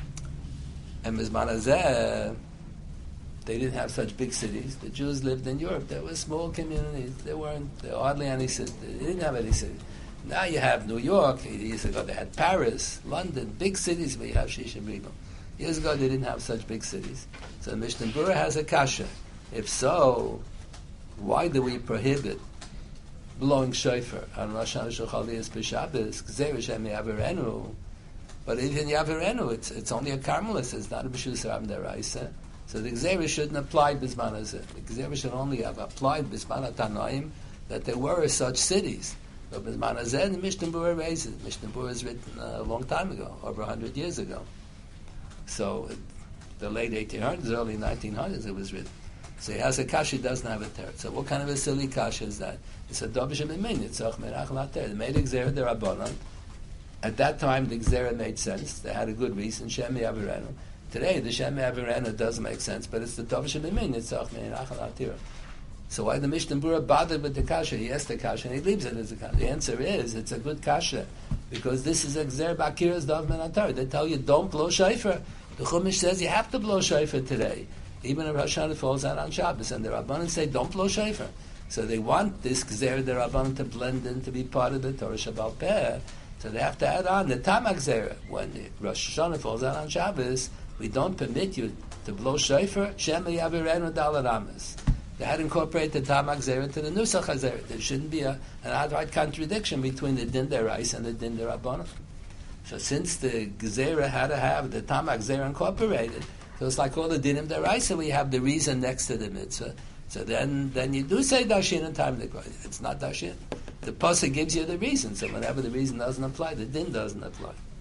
and Mizman Hazeh, they didn't have such big cities. The Jews lived in Europe. There were small communities. There weren't there were hardly any cities. They didn't have any cities. Now you have New York. Years ago they had Paris, London, big cities where you have Shishim Ribon. Years ago they didn't have such big cities. So Mishnah Berurah has a kasha. If so, why do we prohibit blowing shofar on Rosh Hashanah Shochaliyas B'Shabbos, Gzera Shem Yavirenu, but even Yavirenu, it's it's only a Carmelis, it's not a B'Shus Rabban Deraisa. So the Gzera shouldn't apply B'Zman Hazeh. The Gzera should only have applied B'Zman HaTanoim that there were such cities. But B'Zman Hazeh, the Mishnah Berurah raises. Mishnah Berurah is written a long time ago, over a hundred years ago. So it, the late eighteen hundreds, early nineteen hundreds, it was written. So he has a kasha, he doesn't have a teretz. So what kind of a silly kasha is that? It's a dovish b'min, yitzach merach later. They made a gzera de Rabbanan. At that time, the gzera made sense. They had a good reason, Shem Yavirenu. Today, the Shem Yavirenu doesn't make sense, but it's the dovish b'min, yitzach merach later. So why the Mishnah Berurah bothered with the kasha? He asked the kasha, and he leaves it as a kasha. The answer is, it's a good kasha, because this is a gzera b'akira's dov men atar. They tell you, don't blow shofar. The Chumash says you have to blow shofar today. Even if Rosh Hashanah falls out on Shabbos, and the Rabbanan say, don't blow shofar. So they want this Gzera the Rabbanan to blend in, to be part of the Torah Shabbat Peh. So they have to add on the Tam HaGzera. When the Rosh Hashanah falls out on Shabbos, we don't permit you to blow shofar, Shem Yavirenu Dalar Amos. They had incorporated the Tam HaGzera to the Nusach HaGzera. There shouldn't be a, an outright contradiction between the Din Derais and the Din de Rabbanan. So since the Gzera had to have the Tam HaGzera incorporated, so it's like all the dinim deraisa, we have the reason next to the mitzvah. So then, then you do say dashin in time. It's not dashin. The pasuk gives you the reason. So whenever the reason doesn't apply, the din doesn't apply.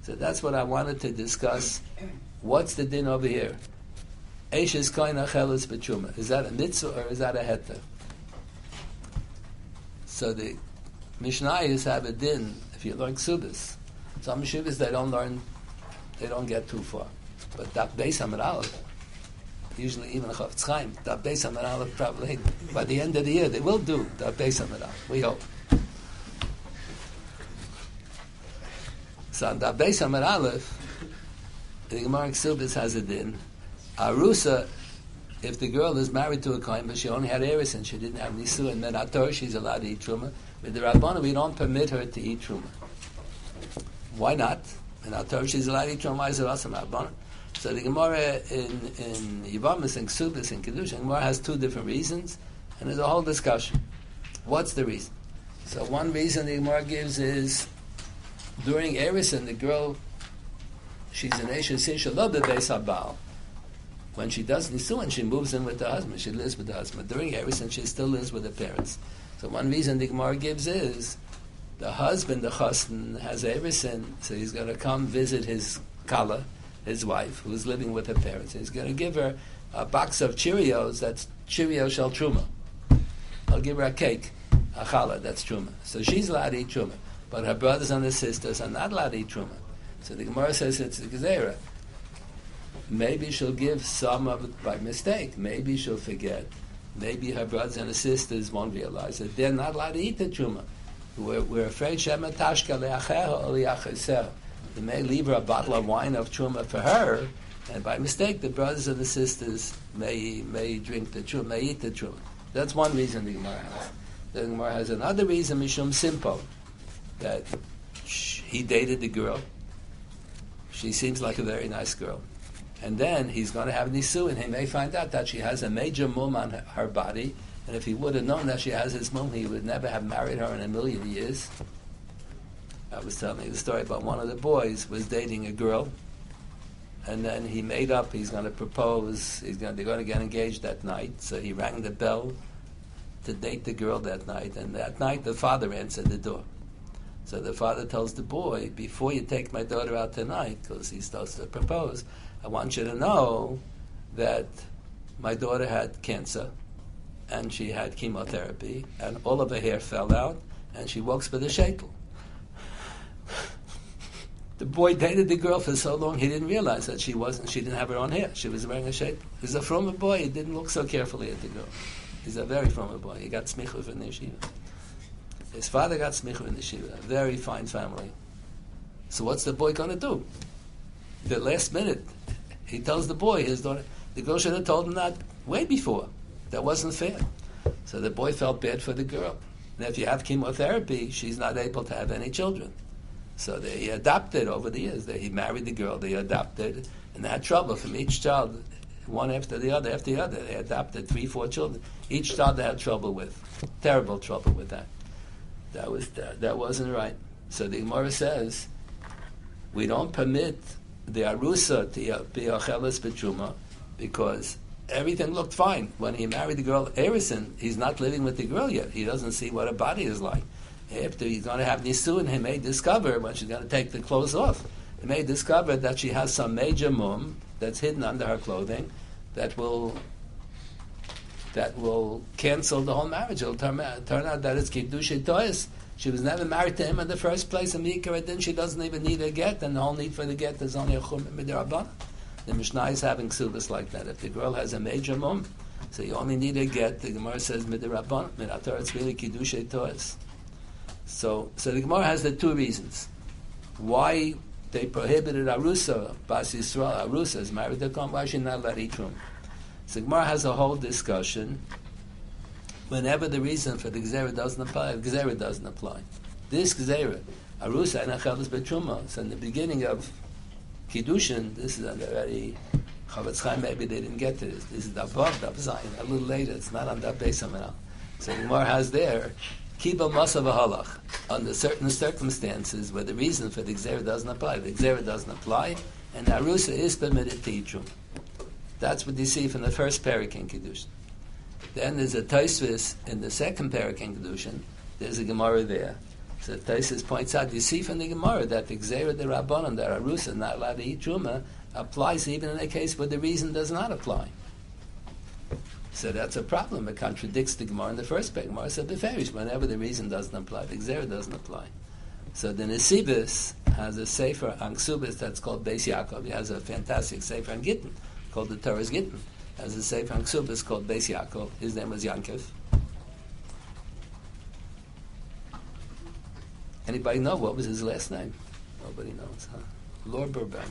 So that's what I wanted to discuss. What's the din over here? Eishes koin achelis b'truma. Is that a mitzvah or is that a heter? So the Mishnayos have a din if you learn ksubis. Some yeshivas they don't learn, they don't get too far. But that Beis Hamid Aleph, usually even a Chafetz Chaim, that Beis Hamid Aleph probably by the end of the year they will do that Beis Hamid Aleph. We hope. So on that Beis Hamid Aleph, the Gemara Ksubis has a din. Arusa, if the girl is married to a kohen, but she only had eris and she didn't have nisu, and then ator, she's allowed to eat truma. With the Rabbana, we don't permit her to eat truma. Why not? And ator, she's allowed to eat truma. Why is it also Rabbana? So the Gemara in in Yivamis and Ksubis and Kedusha, Gemara has two different reasons, and there's a whole discussion. What's the reason? So one reason the Gemara gives is during eris and the girl, she's an Eishes Isha lo bebeis habal. When she does nisuin, she moves in with the husband. She lives with the husband. During eris, she still lives with her parents. So one reason the Gemara gives is the husband, the chassan, has eris, so he's going to come visit his kala, his wife, who's living with her parents. He's going to give her a box of Cheerios. That's Cheerio shel truma. I'll give her a cake, a challah. That's truma. So she's allowed to eat truma, but her brothers and her sisters are not allowed to eat truma. So the Gemara says it's a gezerah. Maybe she'll give some of it by mistake. Maybe she'll forget. Maybe her brothers and her sisters won't realize that they're not allowed to eat the truma. We're, we're afraid shema tashka le'acheha or le'acheseha. They may leave her a bottle of wine of truma for her, and by mistake the brothers and the sisters may may drink the truma, may eat the truma. That's one reason the Gemara has. The Gemara has another reason, mishum simpo, that he dated the girl. She seems like a very nice girl. And then he's going to have nisu, and he may find out that she has a major mum on her, her body, and if he would have known that she has his mum, he would never have married her in a million years. I was telling you the story about one of the boys was dating a girl, and then he made up, he's going to propose, he's going to, they're going to get engaged that night, so he rang the bell to date the girl that night, and that night the father answered the door. So the father tells the boy, before you take my daughter out tonight, because he's supposed to propose, I want you to know that my daughter had cancer, and she had chemotherapy, and all of her hair fell out, and she walks with a sheitel. The boy dated the girl for so long, he didn't realize that she wasn't, she didn't have her own hair. She was wearing a sheitel. He's a frommer boy, he didn't look so carefully at the girl. He's a very frommer boy. He got smicha in the yeshiva. His father got smicha in the yeshiva. A very fine family. So what's the boy going to do? The last minute, he tells the boy, his daughter, the girl should have told him that way before. That wasn't fair. So the boy felt bad for the girl. And if you have chemotherapy, she's not able to have any children. So they adopted over the years. They, he married the girl, they adopted, and they had trouble from each child, one after the other, after the other. They adopted three, four children. Each child they had trouble with. Terrible trouble with that. That, was, that, that wasn't right. So the Gemara says, we don't permit the arusa to be acheles b'truma because everything looked fine. When he married the girl Erison, he's not living with the girl yet. He doesn't see what her body is like. After he's going to have nisun, he may discover, when she's going to take the clothes off, he may discover that she has some major mum that's hidden under her clothing that will that will cancel the whole marriage. It'll turn, turn out that it's kiddushay tois. She was never married to him in the first place, and then she doesn't even need a get, and the whole need for the get is only a chum midirabban. The Mishnah is having ksubas like that. If the girl has a major mum, so you only need a get, the Gemara says midirabban, minator, it's really kiddushay tois. So, so the Gemara has the two reasons why they prohibited arusa, bas Yisrael, arusa is married to Kohen, why she not allowed to eat truma. So the Gemara has a whole discussion. Whenever the reason for the Gezerah doesn't apply, the Gezerah doesn't apply. This Gezerah, Arusa and Acheles B'Truma, so in the beginning of Kiddushin, this is already, Chafetz Chaim, maybe they didn't get to this. This is above Daf Zayin, a little later, it's not on Daf Beis Hamid. So the Gemara has there, Kiba Masa V'Halach, under certain circumstances where the reason for the Gezerah doesn't apply, the Gezerah doesn't apply, and Arusa is permitted to eat truma. That's what you see from the first parak in Kiddushin. Then there's a Tosfos in the second parak in Kedushin. There's a Gemara there. So Taisus points out, you see from the Gemara that the Gzeira de Rabbanon, that Arusa not allowed to eat Truma, applies even in a case where the reason does not apply. So that's a problem. It contradicts the Gemara in the first page. Gemara said beferish, whenever the reason doesn't apply, the Gzeira doesn't apply. So the Nesibis has a sefer on Ksubis that's called Beis Yaakov. He has a fantastic sefer on Gittin called the Torah's Gittin. Has a sefer on Ksubis called Beis Yaakov. His name was Yankiv. Anybody know what was his last name? Nobody knows, huh? Lord Burbank.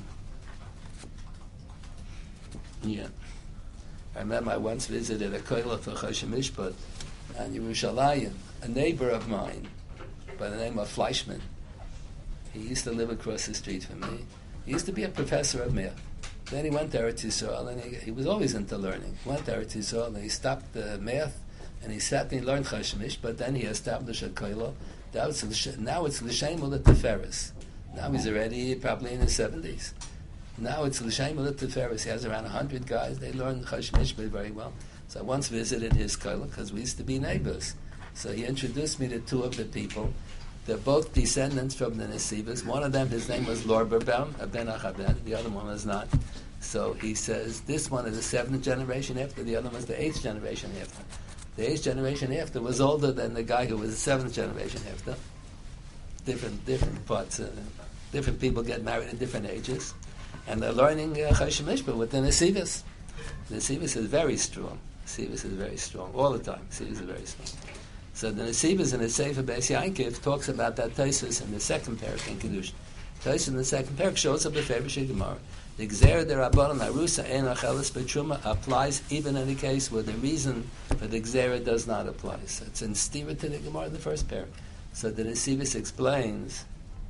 Yeah. I remember I once visited a koilot for Choshen Mishpat in Yerushalayim. A neighbor of mine by the name of Fleischman. He used to live across the street from me. He used to be a professor of math. Then he went to Eretz Yisrael, and he, he was always into learning. He went to Eretz Yisrael, and he stopped the math, and he sat and he learned Choshen Mishpat. Then he established a koilot. Now it's now it's l'shem u'l'teferes. Now he's already probably in his seventies. Now it's l'shem u'l'teferes. He has around a hundred guys. They learn Choshen Mishpat very well. So I once visited his koilot because we used to be neighbors. So he introduced me to two of the people. They're both descendants from the Nesivas. One of them, his name was Lorberbaum, a Ben Achaben. The other one was not. So he says this one is the seventh generation after. The other one was the eighth generation after. The eighth generation after was older than the guy who was the seventh generation after. Different, different parts. Uh, different people get married at different ages, and they're learning uh, Choshen Mishpat with the Nesivas. The Nesivas is very strong. Nesivas is very strong all the time. Nesivas is very strong. So the Nesivas in the Sefer Beis Yaakov talks about that Taisus in the second parak in Kedushin. Taisus in the second parak shows up a favorite Gemara. The Gzeira de Rabbanon Arusa Ein Acheles B'Truma applies even in the case where the reason for the Gzeira does not apply. So it's in Stira to the Gemara in the first parak. So the Nesivus explains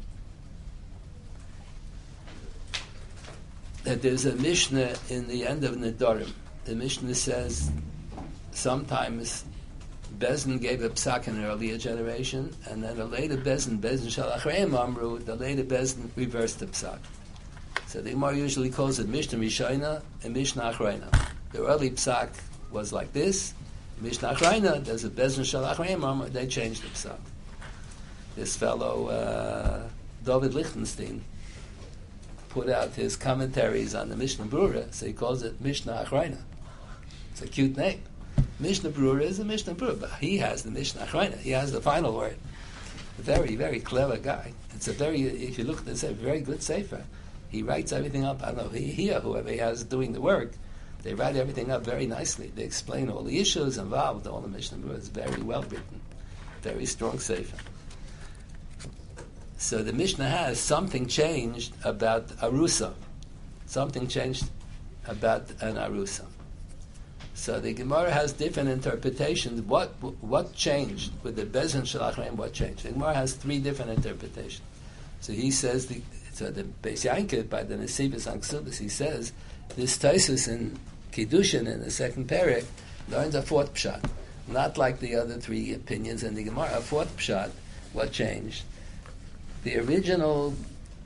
that there's a Mishnah in the end of Nedarim. The Mishnah says sometimes Bezdin gave a psak in an earlier generation, and then a later Bezdin, Bezdin Shalachreim Amru, the later Bezdin reversed the psak. So the Gemara usually calls it Mishnah Rishayna and Mishnah Achreina. The early psak was like this. Mishnah Achreina, there's a Bezdin Shalachreim Amru, they changed the psak. This fellow, uh, David Lichtenstein, put out his commentaries on the Mishnah Brura, so he calls it Mishnah Achreina. It's a cute name. Mishnah Brura is a Mishnah Brura, but he has the Mishnah Achreina. He has the final word. A very, very clever guy. It's a very, if you look at this, a very good sefer. He writes everything up. I don't know, he, he or whoever he has doing the work, they write everything up very nicely. They explain all the issues involved, all the Mishnah Brura. It's very well written. Very strong sefer. So the Mishnah has something changed about Arusa. Something changed about an Arusa. So the Gemara has different interpretations. What what changed with the Bezdin Shalachreim? What changed? The Gemara has three different interpretations. So he says, the, so the Beis Yaakov by the Nesivus on Ksubis, he says this Taisus in Kiddushin in the second parak learns a fourth pshat, not like the other three opinions in the Gemara. A fourth pshat. What changed? The original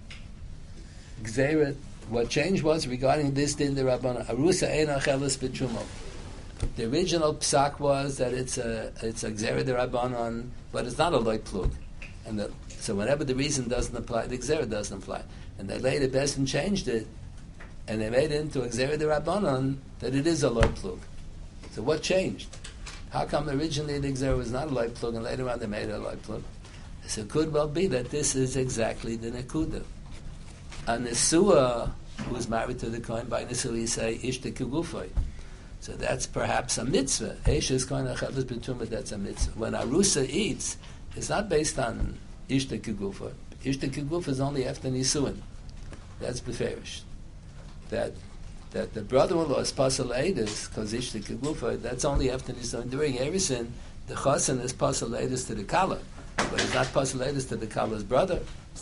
Gzeira, what changed was regarding this din the Rabbanan Arusa Ein Acheles B'Truma. The original psak was that it's a it's a Gzeira de Rabbanan, but it's not a loy plug. And the, so whenever the reason doesn't apply, the Gzeira doesn't apply. And they later Bezdin changed it, and they made it into a Gzeira de Rabbanan that it is a loy plug. So what changed? How come originally the Gzeira was not a loy plug, and later on they made it a loy plug? So it could well be that this is exactly the Nekuda. A Nesua who is married to the Kohen by Nesua, you say Ishta Kugufay. So that's perhaps a mitzvah. Eish is Kohen Acheles B'Truma, that's a mitzvah. When Arusa eats, it's not based on Ishta Kugufay. Ishta Kugufay is only after Nisuin. That's Beferish. That that the brother-in-law is Pasal Eidus, because Ishta Kugufay, that's only after Nisuin. During Erisin, the Chosin is Pasal Eidus to the Kala. But it's not Pasal to the Kala's brother.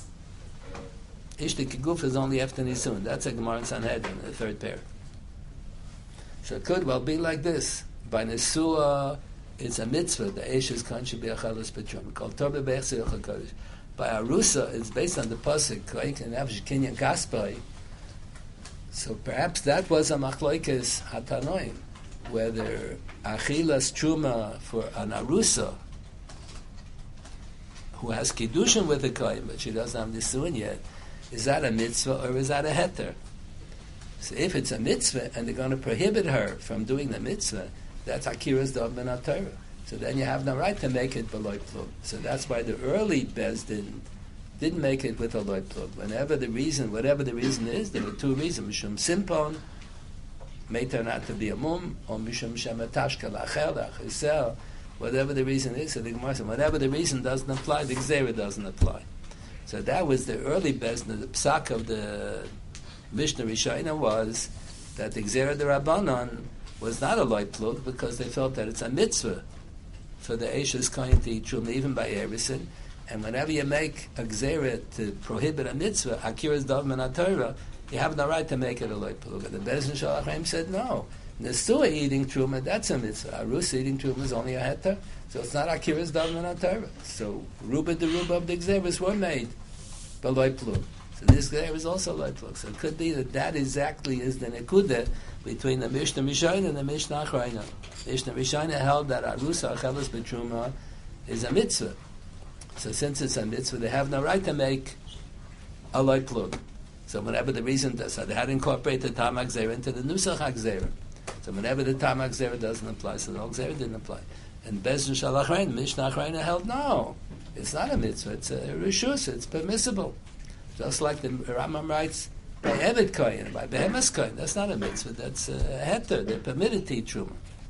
Ishta Kiguf is only after Nisun. That's a Gemara in Sanhedrin, the third pair. So it could well be like this. By Nesua, it's a mitzvah. The Eish's kan should be a Acheles B'Truma. Called Torbe Bechse Yochel Kodesh. By Arusa, it's based on the pasuk Koik and Avsh Kinyan Kaspai. So perhaps that was a Machloikes Hatanoim, whether Achilas Truma for an Arusa who has kiddushin with a kohen, but she doesn't have nisuin yet, is that a mitzvah or is that a heter? So if it's a mitzvah and they're going to prohibit her from doing the mitzvah, that's akiras dov ben Torah. So then you have no right to make it beloy plug. So that's why the early Beis Din didn't make it with a loy plug. Whenever the reason, whatever the reason is, there were two reasons. Mishum simpon may turn out to be a mum, or mishum shematashka lachel lachisel. Whatever the reason is, so the Gemara said, whatever the reason doesn't apply, the gzera doesn't apply. So that was the early Beis Din. The psak of the Mishnah Rishayna was that the gzera de Rabbanon was not a loy plug because they felt that it's a mitzvah for the Eishes Kohen to eat truma, even by Erison. And whenever you make a gzera to prohibit a mitzvah, akiras dov min Torah, you have no right to make it a loy plug. The Beis Din Shalach Haim said no. Nesua eating truma, that's a mitzvah. Arus eating truma is only a heter, so it's not akiras dov min Torah. So ruba de ruba of the gzeras were made by loy plug. So this gzera is also loy plug. So it could be that that exactly is the nekudah between the Mishnah Rishayna and the Mishnah Achrayna. Mishnah Rishayna held that arusa achelas b'truma is a mitzvah. So since it's a mitzvah, they have no right to make a loy plug. So whenever the reason does, so they had to incorporate the Tamak Zera into the Nusach HaGzera. So whenever the Tamak Zera doesn't apply, so the whole Zera didn't apply. And Beis Din Shalach Haim, Mishnah Achrayna held, no, it's not a mitzvah, it's a rishus, it's permissible. Just like the Rambam writes, by Evet Kohen, by Behemes Kohen, that's not a mitzvah, that's a heter, they're permitted to eat truma.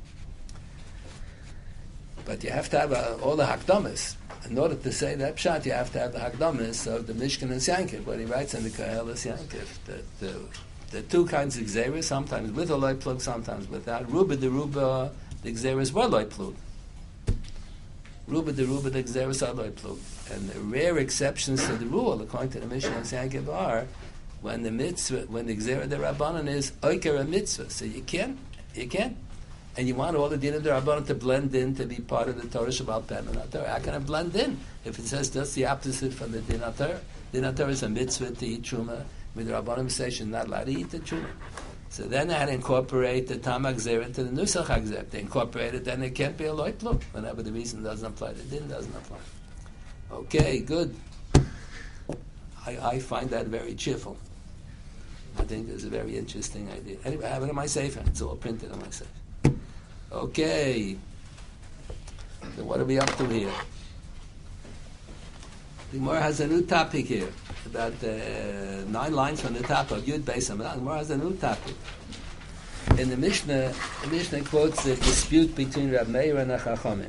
But you have to have uh, all the hakdamas. In order to say that pshat, you have to have the hakdamas of the Mishkan and Yankiv, what he writes in the Koheles Yankiv. The, the, the two kinds of gzeras, sometimes with a loy plug, sometimes without. Ruba de ruba, the gzeras were loy plug. Ruba de ruba, the gzeras are loy plug. And the rare exceptions to the rule, according to the Mishkan and Yankiv, are when the mitzvah, when the gzera de Rabbanan is oiker a mitzvah. So you can, you can. And you want all the din of the Rabbanan to blend in to be part of the Torah Shabbat Pem and Torah. How can it blend in if it says just the opposite from the din of Torah? Din of Torah is a mitzvah to eat truma. With the Rabbanim say you're not allowed to eat the truma. So then they had to incorporate the Tamak Zera into the Nusach HaGzera. They incorporated, then it can't be a loy plug. Whenever the reason doesn't apply, the din doesn't apply. Okay, good. I, I find that very cheerful. I think it's a very interesting idea. Anyway, I have it in my safe, and it's all printed on my safe. Okay. So what are we up to here? The Gemara has a new topic here. About uh, nine lines from the top of Yud Beis Hamikdash. The Gemara has a new topic. In the Mishnah, the Mishnah quotes the dispute between Rab Meir and the Chachamim.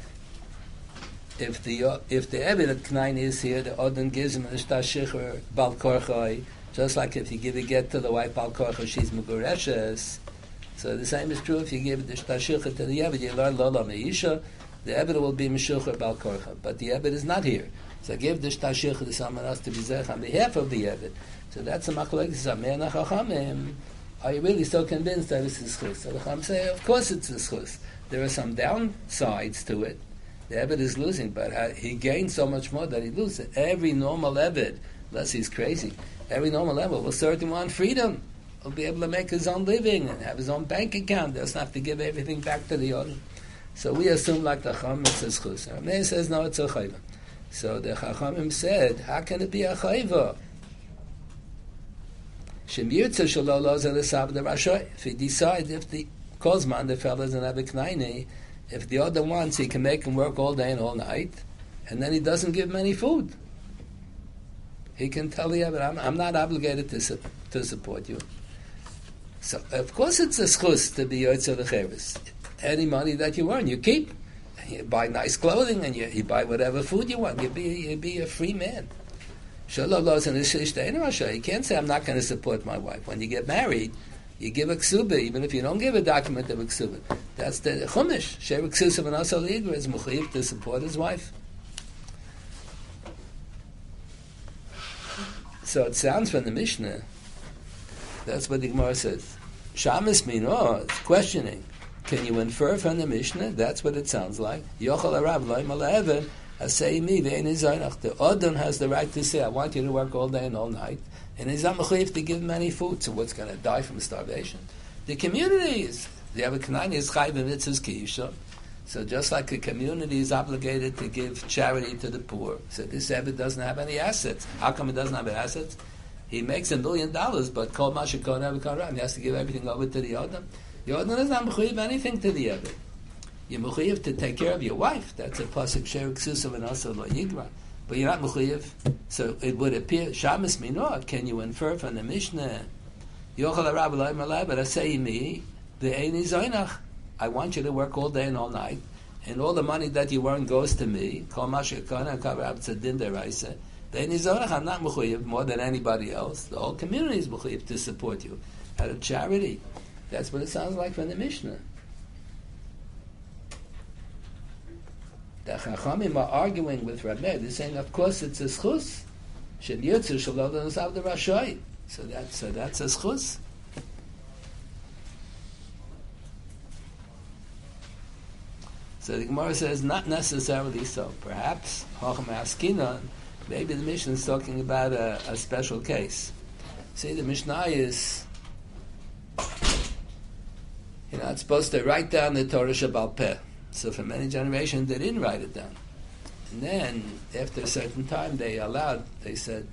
If the if the Eved Knain is here, the Odin gives him a Shtashich Bal Korchai, just like if you give a get to the wife Bal Korchai, she's Megureshes. So the same is true if you give the Shtashich to the Eved, you learn Lola Meisha, the Eved will be Meshucher Bal Korchai. But the Eved is not here. So give the Shtashich to someone else to be Zech on behalf of the Eved. So that's a machlokes of Meir and Chachamim. Are you really so convinced that it's a schus? So the Chacham say, of course it's a schus. There are some downsides to it. The Eved is losing, but he gains so much more that he loses. Every normal Eved, unless he's crazy, every normal Eved will certainly want freedom. He'll be able to make his own living and have his own bank account. He doesn't have to give everything back to the other. So we assume like the Chacham, it's a schus. Rameir says, no, it's a chayva. So the Chachamim said, how can it be a chayva? If he decides, if the Kozman, the fellow doesn't have a knaini, if the other wants, he can make him work all day and all night, and then he doesn't give him any food. He can tell the other, I'm, I'm not obligated to su- to support you. So, of course it's a schus to be Yotzer L'Cheres. Any money that you earn, you keep. You buy nice clothing, and you, you buy whatever food you want. You be you be a free man. You can't say, I'm not going to support my wife. When you get married, you give a ksuba, even if you don't give a document of a ksuba. That's the chumash. Shev ksusa v'nasa li'igr is muchayiv to support his wife. So it sounds from the Mishnah, that's what the Gemara says. Shamas mino, it's questioning. Can you infer from the Mishnah? That's what it sounds like. Yochel arav loy mala'even, asay mi ve'en izayinach. The Odin has the right to say, I want you to work all day and all night. And he's not mechayiv to give him any food. So what's going to die from starvation? The community is, the Eved Knani is chayv v'mitzvahs ki'isha. So just like a community is obligated to give charity to the poor, so this Eved doesn't have any assets. How come he doesn't have any assets? He makes a million dollars, but Kol Mashikon Eved he has to give everything over to the Yodam. Yodam is not mechuyev anything to the Eved. You're mechuyev to take care of your wife. That's a pasuk Sher Ksusav and also Lo Yigra. But you're not mechuyev. So it would appear Shabbos Minot. Can you infer from the Mishnah? Yochel Rabbi Lo Malay, but I say me the Eini Zoynach. I want you to work all day and all night, and all the money that you earn goes to me. Kol Mashikon and Kav Tzadin Deraisa. The Eini Zoynach, I'm not mechuyev more than anybody else. The whole community is mechuyev to support you out of charity. That's what it sounds like from the Mishnah. The Chachamim are arguing with Rabbi. They're saying, of course, it's a schus. Shem Yitzu Shalom Nasav the Rashoi. So that's so that's a schus. So the Gemara says, not necessarily so. Perhaps Chacham Askinon, maybe the Mishnah is talking about a, a special case. See, the Mishnah is, you know, it's supposed to write down the Torah Shabbal Peh. So for many generations, they didn't write it down. And then, after a certain time, they allowed, they said,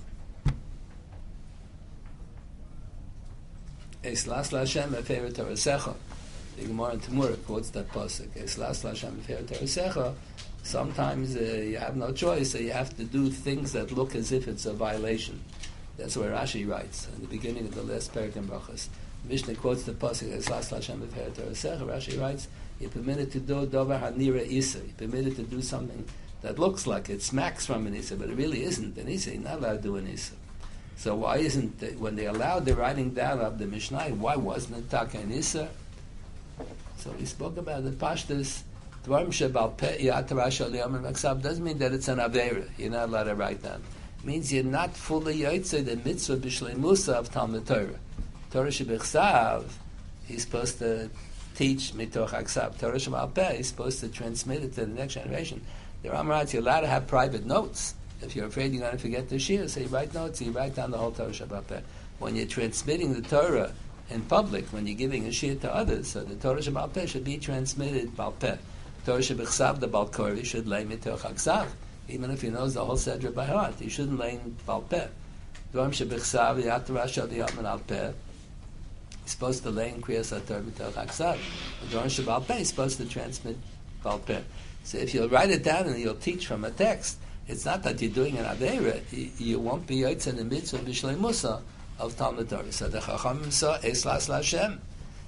Eslas Lashem Efer Torah Secha. The Gemara in Temurah quotes that pasuk. Eslas Lashem Efer Torah Secha. Sometimes uh, you have no choice, so you have to do things that look as if it's a violation. That's where Rashi writes, in the beginning of the last parak in Brachos. Mishnah quotes the pasuk, Eslas Lashem Efer Torah Secha. Rashi writes, you're permitted to do Dover Hanira Isa. You're permitted to do something that looks like it smacks from an Isa, but it really isn't an Isa. You're not allowed to do an Isa. So why isn't, the, when they allowed the writing down of the Mishnah, why wasn't it Taka an Isa? So we spoke about the Pashtas, Dvarim Shebal Peh Yat Rasha Liyam and Maksav doesn't mean that it's an Aveira. You're not allowed to write down. It means you're not fully Yotzei the mitzvah B'Shlei Musa of Talmud Torah. Torah Shebechsav, he's supposed to teach mitoch aksav. Torah Shebal Peh is supposed to transmit it to the next generation. The Rambam writes you're allowed to have private notes. If you're afraid you're going to forget the shir, so you write notes, you write down the whole Torah Shebal Peh. When you're transmitting the Torah in public, when you're giving a shir to others, so the Torah Shebal Peh should be transmitted Bal Peh. Torah Shebechsav, the Bal Kori, should lay mitoch aksav. Even if he knows the whole Sedra by heart, he shouldn't lay in Bal Peh. Dvarim Shebechsav, Yat Rasha Liyam Al Peh. He's supposed to lay in Kriyas HaTorah B'Torah Aksav. The Dvarim Shebal Peh is supposed to transmit Bal Peh. So if you'll write it down and you'll teach from a text, it's not that you're doing an Aveira. You, you won't be Yotze in the mitzvah B'Shlei Musa of Talmud Torah. So the Chachamim saw Eslas Lashem.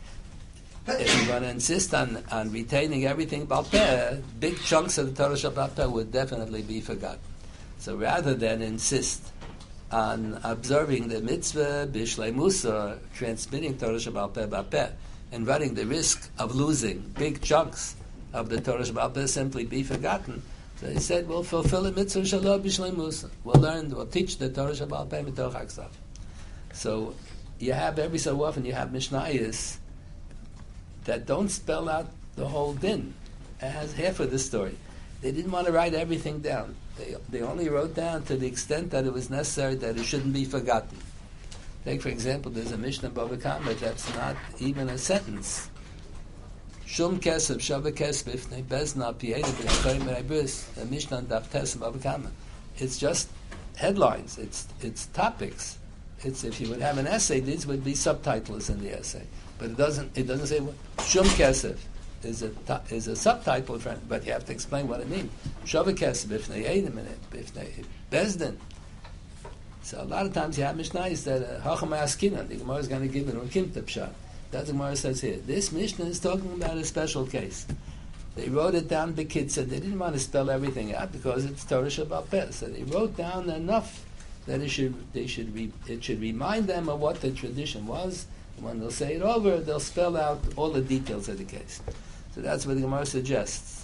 If you're going to insist on, on retaining everything Bal Peh, big chunks of the Torah Shebal Peh would definitely be forgotten. So rather than insist on observing the mitzvah B'Shlei Musa, transmitting Torah Shebal Peh Bal Peh, and running the risk of losing big chunks of the Torah Shebal Peh simply be forgotten. So he said, we'll fulfill the mitzvah Shalom B'Shlei Musa. We'll learn, we'll teach the Torah Shebal Peh Mitoch Aksav. So you have, every so often, you have Mishnayos that don't spell out the whole din. It has half of the story. They didn't want to write everything down. They, they only wrote down to the extent that it was necessary, that it shouldn't be forgotten. Take, for example, there's a Mishnah in Bava Kama that's not even a sentence. Shum kesef, shava kesef, ifnei bezna, pieda, b'nei b'nei bris, a Mishnah in Daf Tes in Bava Kama. It's just headlines. It's it's topics. It's, if you would have an essay, these would be subtitles in the essay. But it doesn't it doesn't say Shum kesef is a is a subtitle, friend, but you have to explain what it means. Shava kesef, ifnei edim, ifnei bezdin. So a lot of times you have Mishnayos that Hacham Askinan, the Gemara is going to give it on Kimta Pshat. That's what the Gemara says here. This Mishnah is talking about a special case. They wrote it down Bekitza. They didn't want to spell everything out because it's Torah Shebal Peh. So they wrote down enough that it should they should re, it should remind them of what the tradition was. And when they'll say it over, they'll spell out all the details of the case. So that's what the Gemara suggests.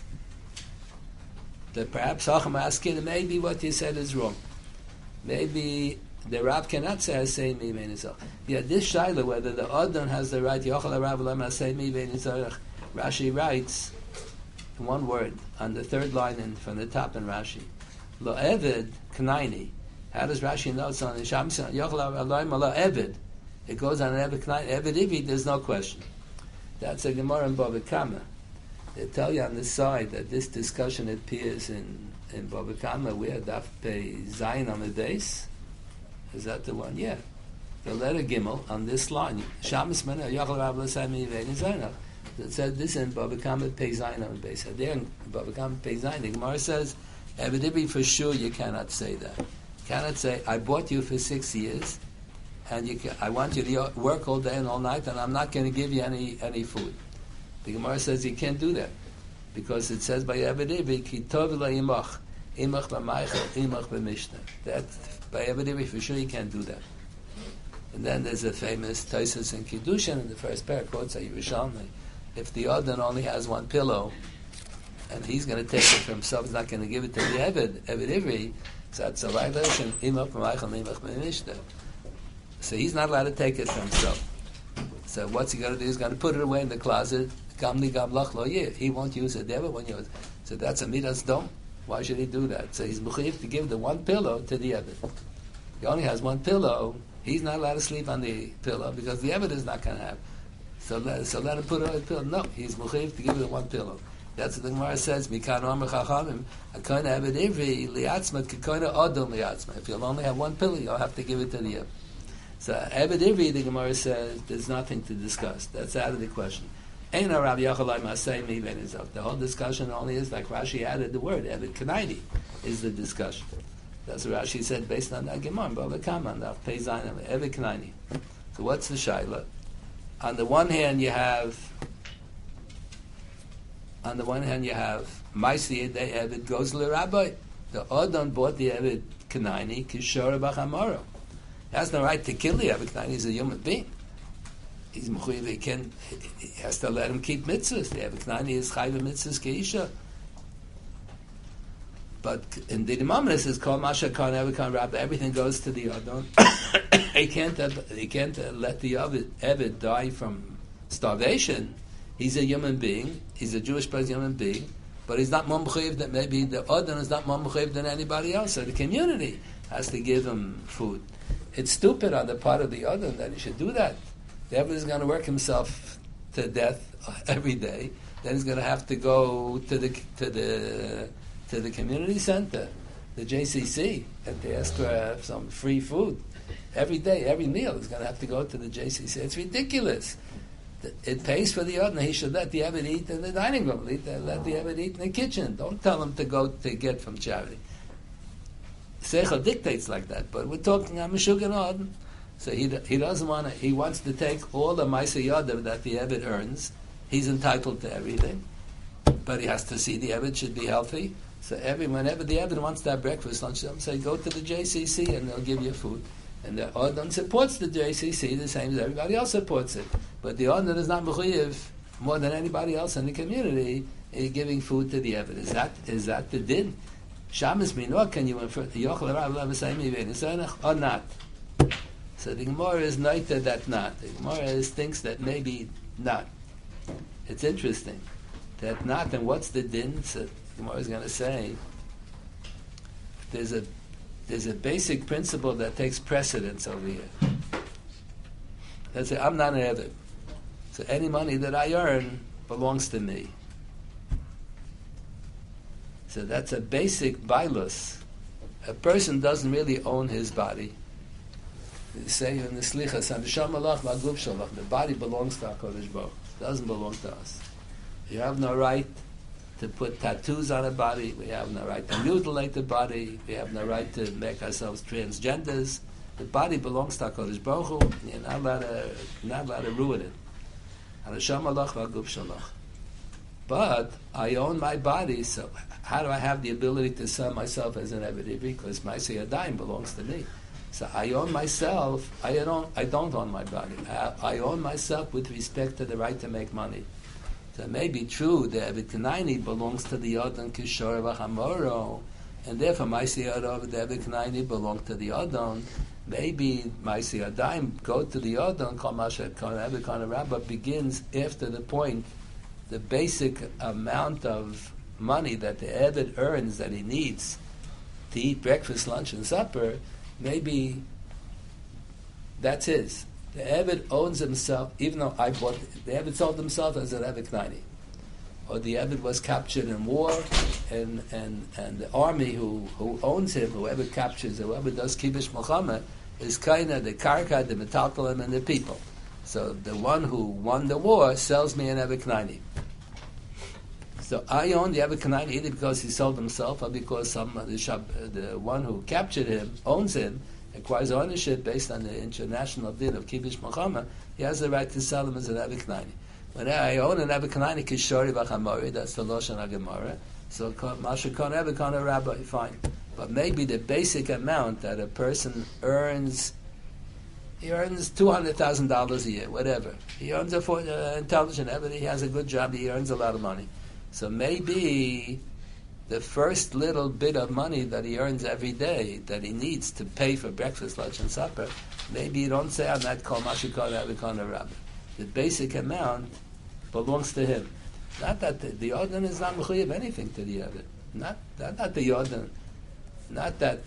That perhaps Hacham Askinan, maybe what you said is wrong. Maybe the Rav cannot say "Asay mi ve'nizach." Yeah, this shaila whether the Adon has the right Yochel Rav Lam Asay mi ve'nizach. Rashi writes one word on the third line in, from the top in Rashi. Lo Eved Knaini. How does Rashi know it's on the Shamsi Yochel Rav Lam Lo Eved? It goes on an Eved Knaini. Eved Ivi. There's no question. That's a Gemara in Bava Kama. They tell you on the side that this discussion appears in in Bava Kama where Daf Pei Zayin on the base. Is that the one? Yeah. The letter Gimel on this line. Shabbos Mena Yachal Rav L'Sayim Yivein Zayin. It said this in Bava Kama Pei Zayin on the base. There in Bava Kama Pei Zayin, the Gemara says, evidently for sure you cannot say that. You cannot say, I bought you for six years, and you can, I want you to work all day and all night, and I'm not going to give you any any food. The Gemara says you can't do that, because it says by Evidivi, Ki tov imach, imach b'maichel, imach b'mishnah. That, by Evidivi, for sure you can't do that. And then there's a famous Taisus in Kiddushin, in the first pair, quotes a Yerushalmi, if the Odin only has one pillow, and he's going to take it for himself, he's not going to give it to the Evid, Evid Ivri, so that's a violation, imach b'maichel, imach b'mishnah. So he's not allowed to take it for himself. So what's he going to do? He's going to put it away in the closet. Gamli gamlach lo yeh. He won't use it ever when you. So that's a midas dom. Why should he do that? So he's mechuyev to give the one pillow to the Eved. He only has one pillow. He's not allowed to sleep on the pillow because the Eved is not going to have. So let, so let him put away the pillow. No, he's mechuyev to give the one pillow. That's what the Gemara says. Mikan omer chachamim. Akona Eved ivri liatzma kekona odom liatzma. If you'll only have one pillow, you'll have to give it to the Eved. So Eved ivri, the Gemara says, there's nothing to discuss. That's out of the question. The whole discussion only is, like Rashi added the word, Eved Kanaidi is the discussion. That's what Rashi said based on that Gemara, Bava Kama, Pei Zayin, Eved Kanaidi. So what's the Shaila? On the one hand you have, on the one hand you have, Maisi Yedei Eved goes to the rabbi. The Odon bought the Eved Kanaidi, Kishora Bachamoro. He has no right to kill the Eved Kanaidi, he's a human being. He's mechuyev. He can. He has to let him keep mitzvahs. The Eved Kanaani is chayv mitzvahs keisha. But in the Imam it says kol masha kan Eved kan rabbi. Everything goes to the Adon. he can't. He can't let the Eved die from starvation. He's a human being. He's a Jewish person, human being. But he's not more mechuyev that maybe the Adon is not more mechuyev than anybody else. So the community has to give him food. It's stupid on the part of the Adon that he should do that. The Eved is going to work himself to death every day. Then he's going to have to go to the to the to the community center, the J C C, and to ask for some free food every day, every meal. He's going to have to go to the J C C. It's ridiculous. It pays for the Odin. He should let the Eved eat in the dining room. Let the Eved eat in the kitchen. Don't tell him to go to get from charity. Seichel dictates like that, but we're talking on Meshuggah Odin. So he he doesn't want to. He wants to take all the Maaseh Yadav that the Eved earns. He's entitled to everything, but he has to see the Eved should be healthy. So every whenever the Eved wants to have breakfast, lunch, say go to the J C C and they'll give you food. And the Odin supports the J C C the same as everybody else supports it. But the Odin is not mechuyev more than anybody else in the community in giving food to the Eved. Is that is that the din? Shabbos minor, can you infer the Yochel Rav L'Sayim or not? So the Gemara is noted that not. The Gemara is, thinks that maybe not. It's interesting that not. And what's the din? So the Gemara is going to say there's a there's a basic principle that takes precedence over here. That's it. I'm not an Eved, so any money that I earn belongs to me. So that's a basic bailus. A person doesn't really own his body. They say in the Slichas, the body belongs to HaKadosh Baruch Hu. It doesn't belong to us. We have no right to put tattoos on a body. We have no right to mutilate the body. We have no right to make ourselves transgenders. The body belongs to HaKadosh Baruch Hu. You're not allowed to, not allowed to ruin it. But I own my body, so how do I have the ability to sell myself as an Eved? Because my Seyadayim belongs to me. So I own myself. I don't. I don't own my body. I, I own myself with respect to the right to make money. So it may be true that Eved Kanaini belongs to the Odon Kishor V'Chamoro, and therefore my Seyadayim, the Eved Kanaini, belong to the Odon. Maybe my Seyadayim go to the Odon. Kol Mashet Kol Eved Kol Rabba begins after the point, the basic amount of money that the Eved earns that he needs to eat breakfast, lunch, and supper. Maybe that's his. The Eved owns himself, even though I bought it. The Eved sold himself as an Eved Knaini. or the Eved was captured in war, and and and the army who, who owns him, whoever captures, whoever does Kibush Milchama, is kind of the karka, the metaltalim, and the people. So the one who won the war sells me an Eved Knaini. So I own the Eved Knaini either because he sold himself or because some the, shop, the one who captured him owns him, acquires ownership based on the international din of Kibush Milchama. He has the right to sell him as an Eved Knaini. When I own an Eved Knaini, Kishori B'Chamori, that's the Lashon HaGemara. So Masha Kon Eved Kon Rabbi, fine. But maybe the basic amount that a person earns, he earns two hundred thousand dollars a year, whatever. He earns a for, uh, intelligent Eved, he has a good job, he earns a lot of money. So maybe the first little bit of money that he earns every day that he needs to pay for breakfast, lunch, and supper, maybe you don't say, I'm not called Masha Kon Eved Kon Rabbi. The basic amount belongs to him. Not that the, the Yodan is not mechuyev anything to the Eved. Not, not, not the Yodan. Not that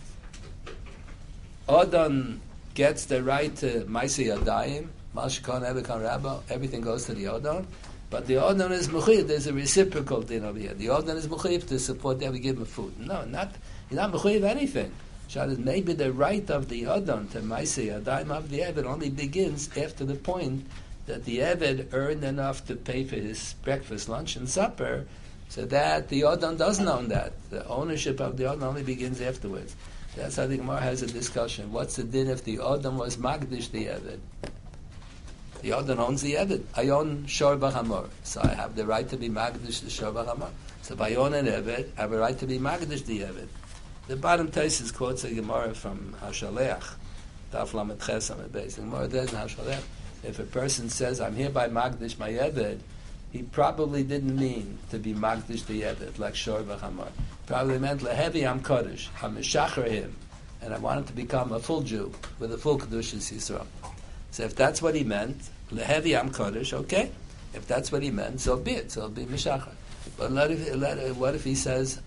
Yodan gets the right to Maaseh Yadayim, Masha Kon Eved Kon Rabba, everything goes to the Yodan. But the Yodan is mechuyev. There's a reciprocal thing over here. The Yodan is mechuyev to support them, we give him food. No, not he's not mechuyev anything. Maybe the right of the Yodan to Maaseh Yadayim of the Eved only begins after the point that the Eved earned enough to pay for his breakfast, lunch, and supper, so that the Yodan doesn't own that. The ownership of the Yodan only begins afterwards. That's how the Gemara has a discussion. What's the din if the Yodan was Magdish the Eved? The Yodan owns the Eved. I own Shor B'Chamor, so I have the right to be Magdish the Shor B'Chamor. So if I own an Eved, I have a right to be Magdish the Eved. The bottom Taisus quotes a Gemara from HaShaleach, Daf Lamed Ches Amud Beis. The Gemara does in HaShaleach. If a person says, I'm hereby Magdish my Eved, he probably didn't mean to be Magdish the Eved, like Shor V'Chamar. Probably meant, Lehevi am Kodesh, I'm Meshacher him, and I want him to become a full Jew, with a full Kedushas Yisrael. So if that's what he meant, Lehevi am Kodesh, okay. If that's what he meant, so be it, so it'll be Meshacher. But let if, let, what if he says,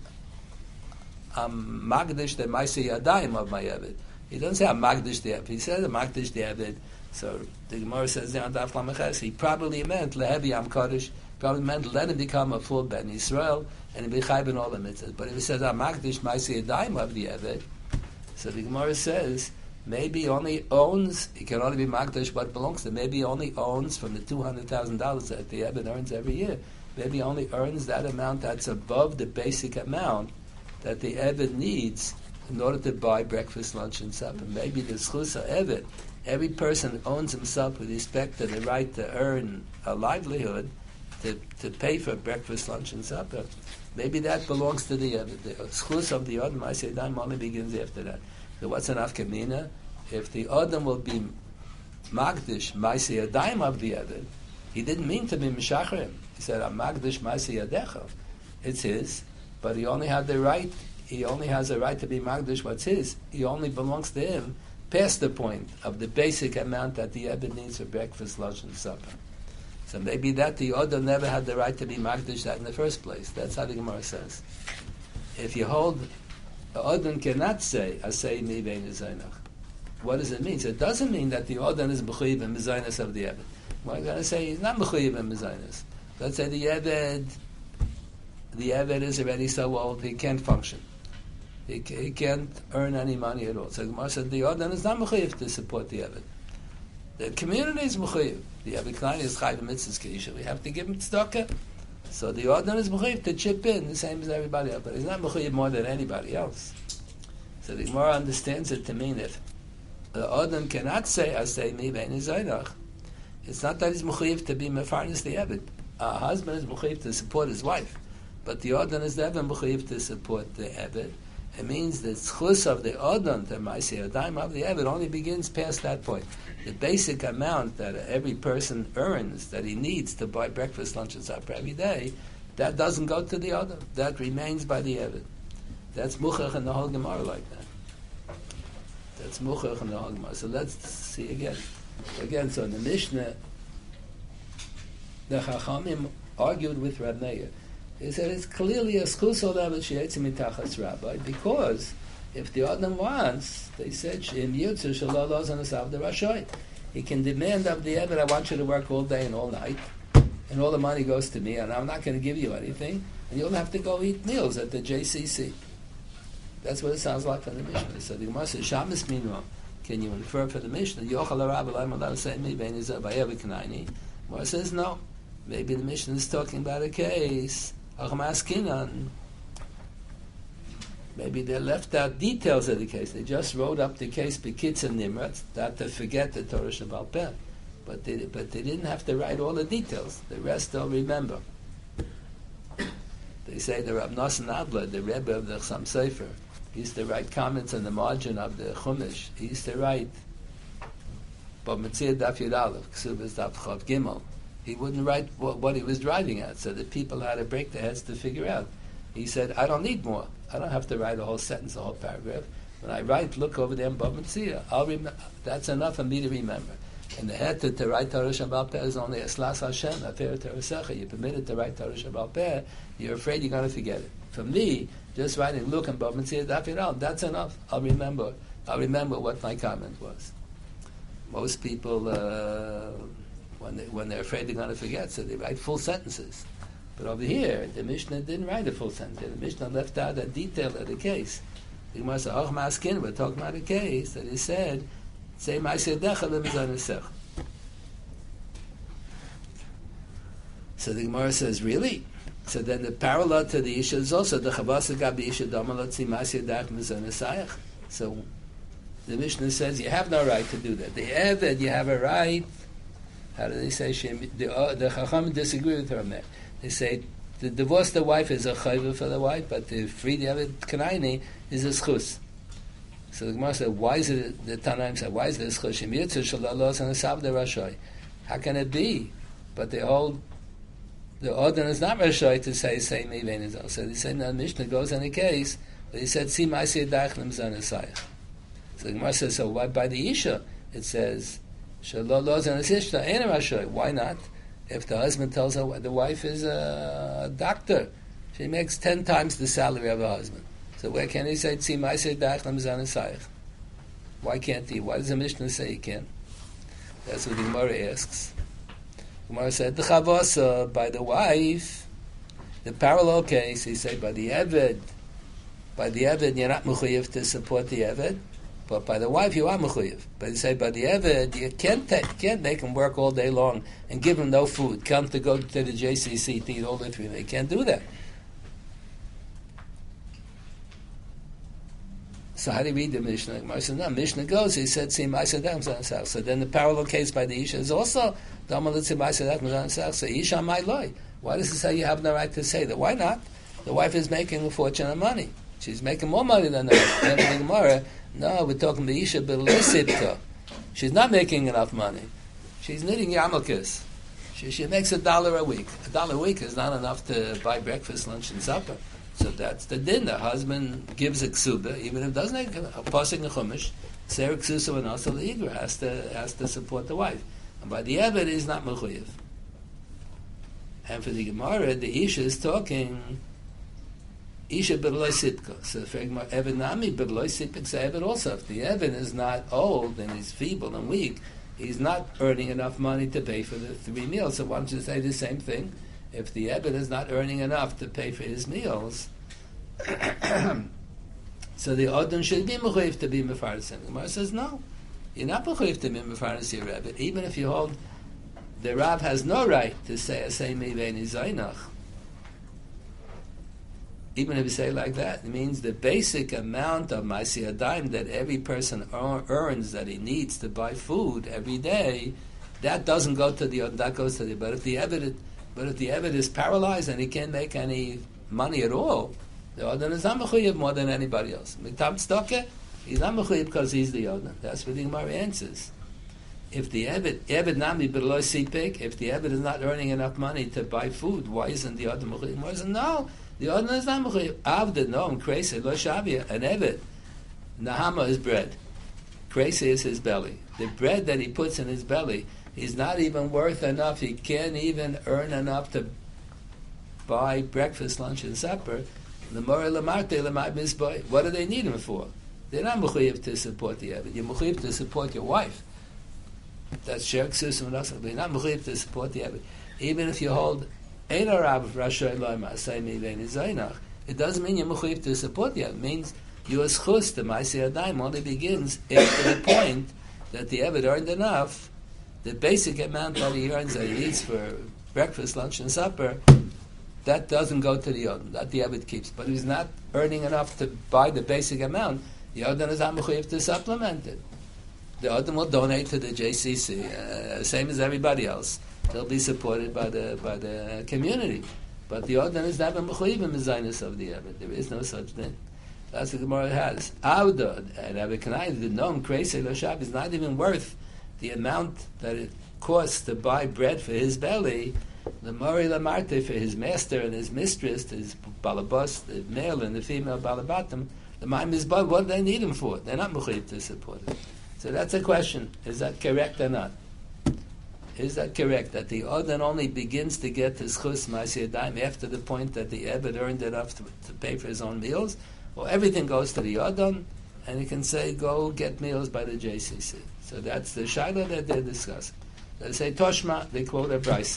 I'm Magdish the Maaseh Yadayim of my Eved? He doesn't say, I'm Magdish the Eved. He says, I'm Magdish the Eved. So the Gemara says down Daf Lameches, he probably meant Lehevi Am Kodesh, probably meant let him become a full Ben Yisrael and be chayv in all the mitzvahs. But if he says Am Magdish Maaseh Yadayim of the Eved, so the Gemara says maybe he only owns, he can only be Magdish what belongs to him. Maybe he only owns from the two hundred thousand dollars that the Eved earns every year. Maybe he only earns that amount that's above the basic amount that the Eved needs in order to buy breakfast, lunch, and supper. Maybe the Schlusa Eved. Every person owns himself with respect to the right to earn a livelihood, to, to pay for breakfast, lunch, and supper. Maybe that belongs to the Eved. The schus of the Odom, Maaseh Yadayim, only begins after that. So what's an afkamina? If the Odom will be Magdish, Maaseh Yadayim of the Eved, he didn't mean to be Meshacher. He said, I'm Magdish, Maaseh Yadecha. It's his, but he only had the right, he only has a right to be Magdish what's his. He only belongs to him past the point of the basic amount that the Eved needs for breakfast, lunch, and supper. So maybe that the Odom never had the right to be Magdish that in the first place. That's how the Gemara says. If you hold, the Odom cannot say, Asay mi vein zaynach. What does it mean? So it doesn't mean that the Odom is Mechuyev and Mezainas of the Eved. We're going to say he's not Mechuyev and Mezainas. Let's say the Eved, the Eved is already so old, he can't function. He, he can't earn any money at all. So Gemara said the Odom is not mechuyev to support the Eved. The community is mechuyev. The Eved Klein is chayv mitzvahs keisha. We have to give him tzedakah. So the Odom is mechuyev to chip in the same as everybody else, but he's not mechuyev more than anybody else. So the Gemara understands it to mean if the Odom cannot say asay mi vein zaynach, it's not that he's mechuyev to be mefarnes the Eved. A husband is mechuyev to support his wife, but the Odom is never mechuyev to support the Eved. It means the schus of the Odom, the Maaseh Yadayim of the Eved, only begins past that point. The basic amount that every person earns, that he needs to buy breakfast, lunch, and supper every day, that doesn't go to the Odom. That remains by the Eved. That's Muchach in the whole Gemara like that. That's Muchach in the whole Gemara. So let's see again. Again, so in the Mishnah, the Chachamim argued with Rab Meir. He said it's clearly a schus of Eved sheyetzim mitachas rabbi, because if the Odom wants, they said im yutzu shelo lozan asav the rashoy. He can demand of the Eved, I want you to work all day and all night, and all the money goes to me, and I'm not going to give you anything, and you'll have to go eat meals at the J C C. That's what it sounds like from the Mishnah. So the Gemara says, Shabbos Minra, can you infer for the Mishnah? Yochel HaRab Elam Elam Say Mi Ben Izah Bayev K'naini. Gemara says, no. Maybe the Mishnah is talking about a case, Achmas Kinan. Maybe they left out details of the case. They just wrote up the case B'kitz and Nimrat, not to forget the Torah Shabbal Peh. But they, but they didn't have to write all the details. The rest they'll remember. They say the Rav Nosson Adler, the Rebbe of the Chassam Sofer, he used to write comments on the margin of the Chumash. He used to write, but Metzir Daf Yud Aleph, Ksubas Daf Chav Gimel. He wouldn't write what, what he was driving at, so the people had to break their heads to figure out. He said, I don't need more. I don't have to write a whole sentence, a whole paragraph. When I write, look over there in Bava Metzia. I'll rem- That's enough for me to remember. And the head to, to write Torah Shabbal Peh is only a Slas Hashem, a Fer Teresecha. You're permitted to write Torah Shabbal Peh. You're afraid you're going to forget it. For me, just writing, look in Bava Metzia Daf Yud Aleph, that's enough. I'll remember. I'll remember what my comment was. Most people, uh, when, they, when they're afraid they're going to forget, so they write full sentences. But over here, the Mishnah didn't write a full sentence. The Mishnah left out a detail of the case. The Gemara said, "Och maskin," we're talking about a case that he said, "Say ma'aseh decha lemizanasech." So the Gemara says, "Really?" So then the parallel to the Isha is also the Chavasa Gabi Isha Damalotzi Ma'aseh decha lemizanasech. So the Mishnah says you have no right to do that. The Eved, you have a right. How do they say? The uh, the Chacham disagree with her on that. They say to divorce the wife is a chayva for the wife, but to free the Eved Kanaini is a schus. So the Gemara said, why is it, the Tanaim said, why is it a schus? Shem yitzur shalalos and a sabda rashoy. How can it be? But the old, the Odin is not rashoy to say, say me venizal. So they say, no, the Mishnah goes in a case, but he said, si ma'aseh dachlim zanasayach. So the Gemara says, so why by the Isha, it says, shalalos and a sishta, ain't a rashoy. Why not? If the husband tells her the wife is a doctor, she makes ten times the salary of her husband. So where can he say tzim ma'aseh dachlim zanasayach? Why can't he? Why does the Mishnah say he can? That's what the Gemara asks. The Gemara said the chavasa by the wife. The parallel case, he said by the eved. By the eved, you're not mechuyev to support the eved. But by the wife, you are mechuyev. But you say by the eved, you can't take, can't make him work all day long and give him no food. Come to go to the J C C to eat all the three. They can't do that. So how do you read the Mishnah? Gemara says, no, Mishnah goes, he said, see, so then the parallel case by the Isha is also, so Isha might lie. Why does it say you have no right to say that? Why not? The wife is making a fortune of money. She's making more money than that. And the Gemara, no, we're talking the Isha B'Lisipka. She's not making enough money. She's knitting yarmulkes. She, she makes a dollar a week. A dollar a week is not enough to buy breakfast, lunch, and supper. So that's the din. The husband gives a ksuba, even if it doesn't have a pasuk a chumash. Ser ksusa and also the igra has to has to support the wife. And by the Eved is not mechuyev. And for the Gemara, the Isha is talking Isha b'loi sitka. So for Gemara, Eved nami b'loi sitka. So Eved also, if the Eved is not old and he's feeble and weak, he's not earning enough money to pay for the three meals. So why don't you say the same thing? If the Eved is not earning enough to pay for his meals, so the Odin should be mechuyev to be mefaris. And the Gemara says, no, you're not mechuyev to be mefaris your Eved. Even if you hold, the Rav has no right to say, asay mi ve'ni zaynach. Even if you say it like that, it means the basic amount of Ma'aseh Adayim that every person earns that he needs to buy food every day, that doesn't go to the Odin, that goes to the, but if the Eved, But if the Eved is paralyzed and he can't make any money at all, the Odin is not mechuyev more than anybody else. Mitam tzedakah, he's not mechuyev because he's the Odin. That's what the Gemara answers. If the Eved, Eved nami b'lo sipek, if the Eved is not earning enough money to buy food, why isn't the Odin mechuyev? Why isn't no? The Odin is not mechuyev. Avda, no, I'm crazy. Lo shavia, an Eved. Nahama is bread. Crazy is his belly. The bread that he puts in his belly, he's not even worth enough. He can't even earn enough to buy breakfast, lunch, and supper. What do they need him for? They're not mechuyev to support the Eved. You're mechuyev to support your wife. That's Sher Ksus and Rasa. But you're not mechuyev to support the Eved. even if you hold Ein Arav Rashay Lo Ma'aseh Mivein Zaynach, it doesn't mean you're mechuyev to support you. It means your schus, the Ma'aseh Yadayim, only begins after the point that the Eved earned enough, the basic amount that he earns that he eats for breakfast, lunch, and supper, that doesn't go to the Yodin, that the Eved keeps. But he's not earning enough to buy the basic amount, the Yodin is not mechuyev to supplement it. The Yodin will donate to the J C C, uh, same as everybody else. They'll be supported by the by the community. But the Yodin is not a mechuyev in the Zionist of the Eved. There is no such thing. That's what the Gemara has. Avda and Rabbi Kanai, the known Kreisei Loshab is not even worth the amount that it costs to buy bread for his belly. The Mori Lamarte for his master and his mistress, his balabas, the male and the female balabatim. The Maim is bad. What do they need him for? They're not mechuyev to support it. So that's a question. Is that correct or not? Is that correct? That the Odin only begins to get his chus Ma'aseh Yadayim after the point that the Ebed earned enough to, to pay for his own meals? Or everything goes to the Odin, and he can say, go get meals by the J C C. So that's the Shaila that they're discussing. They say, Toshma, they quote a Brisa.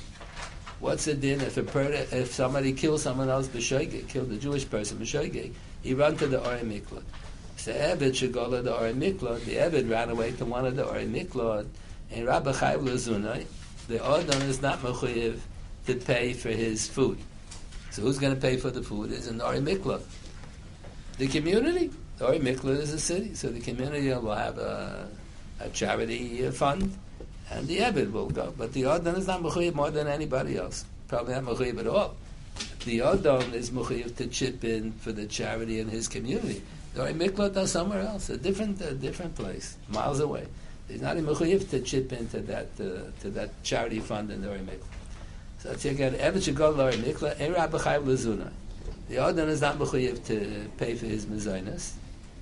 What's the din if a per- if somebody kills someone else, b'shoigeg, killed a Jewish person, b'shoigeg, he run to the Orei Miklot. So Ebed should go to the Orei Miklot. The Ebed ran away to one of the Orei Miklot. In Rabbi Chaim Lazunai, the Odon is not mechuyev to pay for his food. So who's going to pay for the food? Is an Orei Miklot. The community. The Orei Miklot is a city, so the community will have a, a charity fund, and the Ebed will go. But the Odon is not mechuyev more than anybody else. Probably not mechuyev at all. The Odon is mechuyev to chip in for the charity in his community. The Orei Miklot are somewhere else, a different, a different place, miles away. He's not even mechuyev to chip into that uh, to that charity fund in the Orei Miklot. So let's again, Eved should go to the Orei Miklot. Ein Rabbi Chaim Lazuna. The Odin is not mechuyev to pay for his mezainas.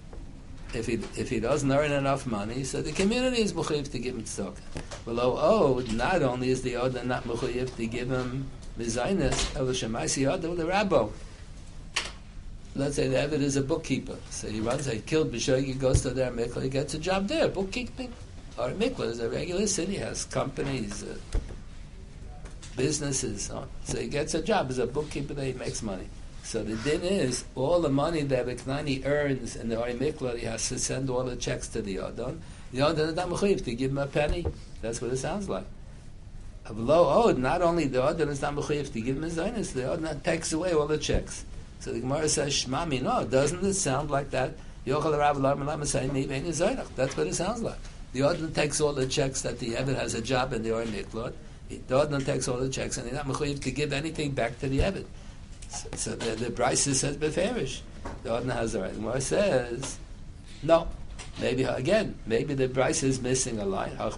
If he if he doesn't earn enough money, so the community is mechuyev to give him tzedakah. Below Od, not only is the Odin not mechuyev to give him mezainas, el shemaisi Odin the rabbo. Let's say the Eved is a bookkeeper. So he runs, he killed B'shoig, he goes to their mikvah, he gets a job there, bookkeeping. Or mikvah is a regular city, has companies, uh, businesses, so. so he gets a job as a bookkeeper there, he makes money. So the din is, all the money that Beknani earns in the Orei Miklot, he has to send all the checks to the Odon. The Odon is not mechuyev to give him a penny. That's what it sounds like. Below Od, not only the Odon is not mechuyev to give him his oinus, the Odon takes away all the checks. So the Gemara says, Shmami, no, doesn't it sound like that? That's what it sounds like. The Odin takes all the checks that the Eved has a job in the Orei Miklot. The Odin takes all the checks, and he's not mechuyev to give anything back to the Eved. So, so the, the Brisa says beferish. The Odin has the right. The Gemara says, no. Maybe again, maybe the Brisa is missing a line. He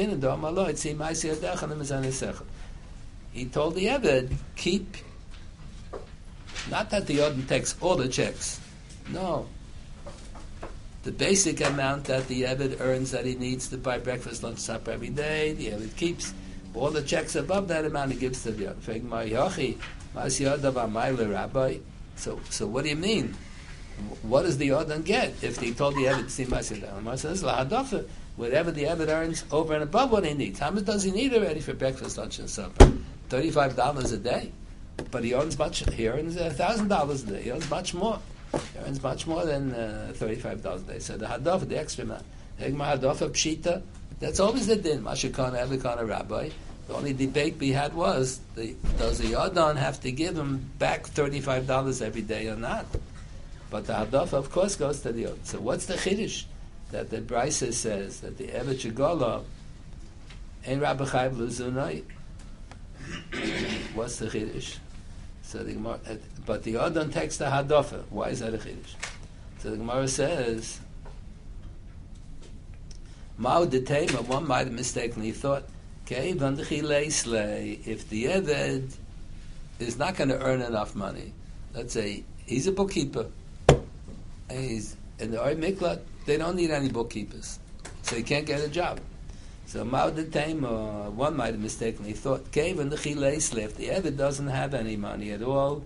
told the Eved, keep. Not that the Odin takes all the checks. No. The basic amount that the Eved earns that he needs to buy breakfast, lunch, supper every day, the Eved keeps. All the checks above that amount he gives to the Odin. So, so what do you mean? What does the Odin get if he told the Eved to see Masiyah? Says lahadafa, whatever the Eved earns over and above what he needs. How much does he need already for breakfast, lunch, and supper? Thirty-five dollars a day. But he earns much. He earns a thousand dollars a day. He earns much more. He earns much more than uh, thirty-five dollars a day. So the hadafa, the extra amount, hegma hadafa pshita. That's always the din. Mashikana, Evikana, Rabbi. The only debate we had was, the, does the Yodon have to give him back thirty-five dollars every day or not? But the hadafa, of course, goes to the Yodon. So what's the chiddush that the Brisa says that the Eved Shigolo Ein Rabbi Chaim Luzunai? What's the chiddush? So the Gemara, but the Odon takes the hadafa. Why is that a chiddush? So the Gemara says, Ma'u detema. One might have mistakenly thought, if the Eved is not going to earn enough money, let's say he's a bookkeeper, and he's in the Orei Miklot, they don't need any bookkeepers, so he can't get a job. So Ma'u one might have mistakenly thought, if the Eved doesn't have any money at all,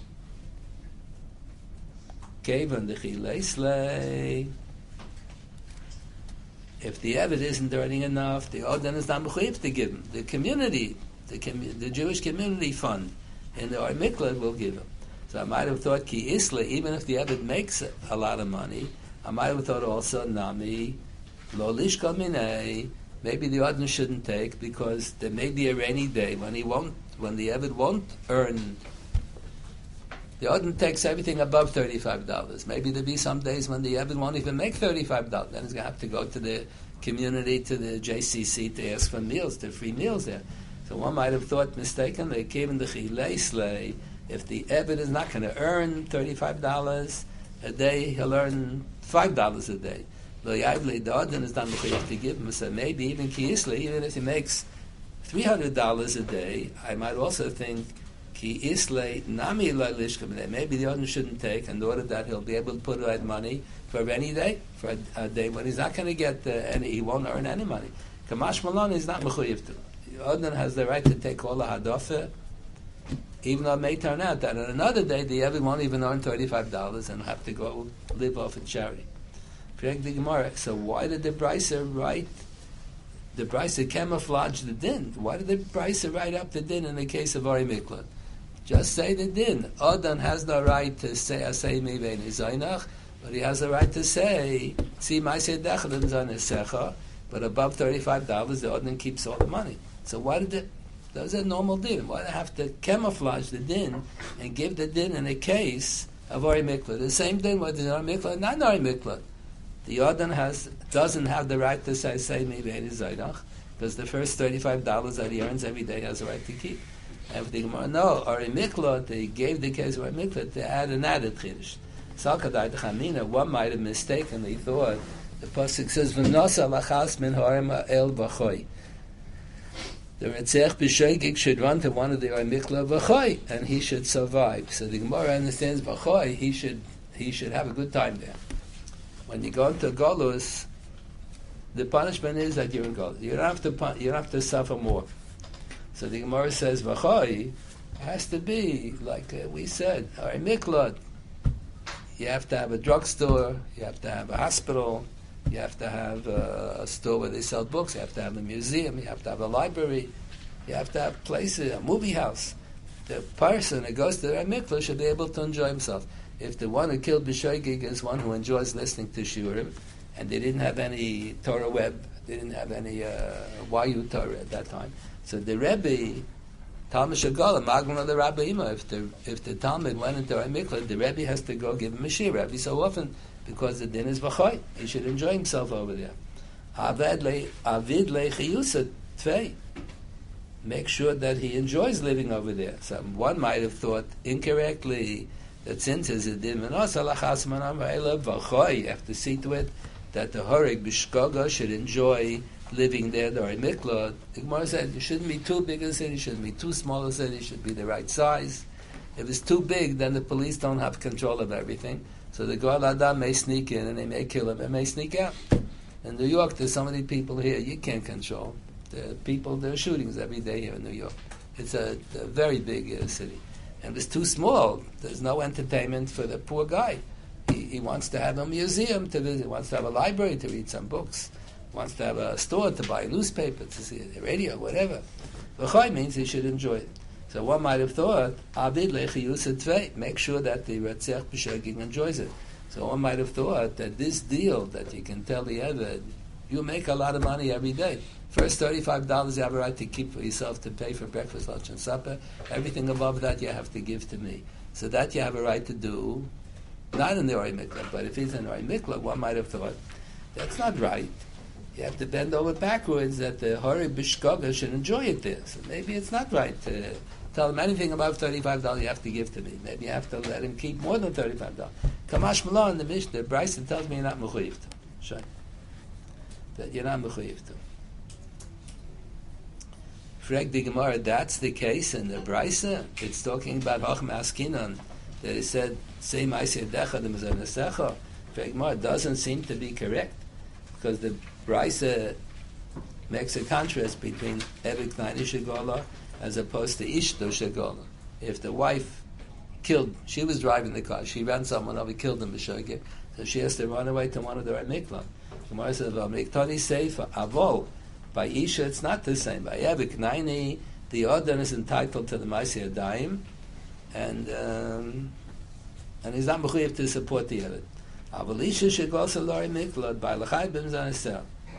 if the Eved isn't earning enough, the Odin is not mechuyev to give him. The community the, commu- the Jewish community fund in the Or Miklat will give him. So I might have thought ki isla, even if the Eved makes a lot of money, I might have thought also nami lo lishka minei. Maybe the Odin shouldn't take because there may be a rainy day when he won't, when the Eved won't earn. The Odin takes everything above thirty-five dollars. Maybe there'll be some days when the Eved won't even make thirty-five dollars. Then he's going to have to go to the community, to the J C C to ask for meals, to free meals there. So one might have thought mistakenly, given the Chilei Slay, if the Eved is not going to earn thirty-five dollars a day, he'll earn five dollars a day. Lo Yavle, the Odin is not mechuyev to give him. So maybe even Ki Isle, even if he makes three hundred dollars a day, I might also think Ki Isle Nami Lo Lishka B'nei. Maybe the Odin shouldn't take in order that he'll be able to put aside money for a rainy day, for a, a day when he's not going to get uh, any, he won't earn any money. Kamash Malon is not mechuyev to. The Odin has the right to take all the hadafa, even though it may turn out that on another day the Eved won't even earn thirty-five dollars and have to go live off in charity. So why did the Brisa write, the Brisa camouflage the din? Why did the Brisa write up the din in the case of Ori Miklat? Just say the din. Odin has no right to say Asay Mi Veini Zaynach, but he has the right to say, see my Sedech and Zaynesecha, but above thirty-five dollars the Odin keeps all the money. So why did it, that was a normal din. Why do they have to camouflage the din and give the din in a case of Ori Miklat? The same din with the Ori Miklat, not Ori Miklat. The Odin has doesn't have the right to say say me ve'eni zaydach because the first thirty-five dollars that he earns every day has a right to keep. Everything more. No, Ori Miklat, they gave the case of Ori Miklat to add an added chiddush. Salkadai Chamina, one might have mistakenly thought the pasuk says v'nosa lachas min harim el v'choy. The Retzech B'Shoigig should run to one of the Ori Miklat v'choy, and he should survive. So the Gemara understands v'choy, he should he should have a good time there. When you go into Golus, the punishment is that you're in Golus. You don't have to pun- you don't have to suffer more. So the Gemara says v'choy has to be like uh, we said, Ori Miklat. You have to have a drugstore, you have to have a hospital, you have to have a, a store where they sell books, you have to have a museum, you have to have a library, you have to have places, a movie house. The person who goes to the mikvah should be able to enjoy himself. If the one who killed B'Shoigig is one who enjoys listening to shiurim, and they didn't have any Torah web, they didn't have any uh, Y U Torah at that time, so the Rebbe, Talmud Shagala, Magna the Rabbi Ima, if the if the Talmud went into a mikvah, the Rebbe has to go give him a shir every so often, because the din is v'choy. He should enjoy himself over there. Avid le chiyusa tvei. Make sure that he enjoys living over there. So one might have thought incorrectly that since it's a din v'nosa lachas manam v'elav v'choy, you have to see to it that the horig b'shkoga should enjoy living there. The Ori Miklat, the Gemara said, it shouldn't be too big a city, it shouldn't be too small a city, it should be the right size. If it's too big, then the police don't have control of everything. So the Goel Adam may sneak in and they may kill him and may sneak out. In New York, there's so many people here you can't control. There are people, there are shootings every day here in New York. It's a, a very big uh, city. And if it's too small, there's no entertainment for the poor guy. He, he wants to have a museum to visit, he wants to have a library to read some books, he wants to have a store to buy a newspaper, to see the radio, whatever. V'choy means he should enjoy it. So one might have thought, Avid lechiyus tvei, make sure that the Retzech B'Shoigig enjoys it. So one might have thought that this deal that you can tell the Eved, you make a lot of money every day. First thirty-five dollars you have a right to keep for yourself to pay for breakfast, lunch, and supper. Everything above that you have to give to me. So that you have a right to do, not in the Ori Miklat, but if he's in the Ori Miklat, one might have thought, that's not right. You have to bend over backwards that the Hori Bishkoga should enjoy it there. So maybe it's not right to tell him anything above thirty-five dollars you have to give to me. Maybe you have to let him keep more than thirty-five dollars. Kamash Malon in the Mishnah, Bryson tells me you're not mechuyev to. Sure. That you're not mechuyev to. Frag the Gemara, that's the case in the Bryson. It's talking about Hachem Askinon, that it said, say Ma'aseh Decha, the Mezon Nesecha. Frag Gemara doesn't seem to be correct, because the Brysa makes a contrast between Eved Knaini Shagola as opposed to Ishto Shagola. If the wife killed, she was driving the car, she ran someone over, killed him, B'Shoigig, so she has to run away to one of the Miklat. Gemara says, well, Miktani Seifa, Avol, by Isha it's not the same. By Eved Knaini, the Adon is entitled to the Maaseh Adayim, and um, and he's not mechuyev to support the Eved. Avalisha shegosa lori miklot by lechai bim zanesel.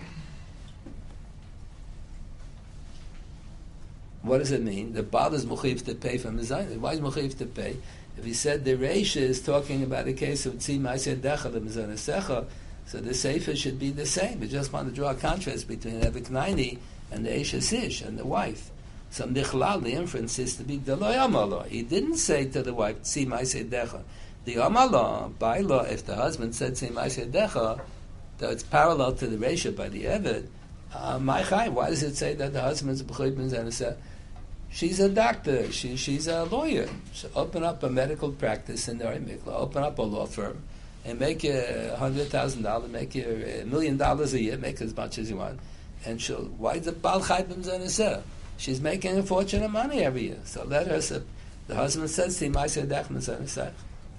What does it mean? The Baal is mechuyev to pay for mezainis. Why is mechuyev to pay? If he said the Reisha is talking about a case of tzim ma'aseh decha l'mezainesecha, so the Sefer should be the same. We just want to draw a contrast between the Eviknaini and the Eshes Ish and the wife. So Michlal, the inference is to be the Lo Yamalo. He didn't say to the wife, tzim ma'aseh decha. The Yamalo, by law, if the husband said tzim ma'aseh decha, though it's parallel to the Reisha by the Eved, uh, my chai, why does it say that the husband's b'chuy ben zaneseh? She's a doctor. She, she's a lawyer. So open up a medical practice in Nari Mikla. Open up a law firm and make you a hundred thousand dollars, make you a million dollars a year, make as much as you want. And she'll, why the Baal Chai B'm Zaneseh? She's making a fortune of money every year. So let her, so the husband says to him, I said, Dach Zaneseh.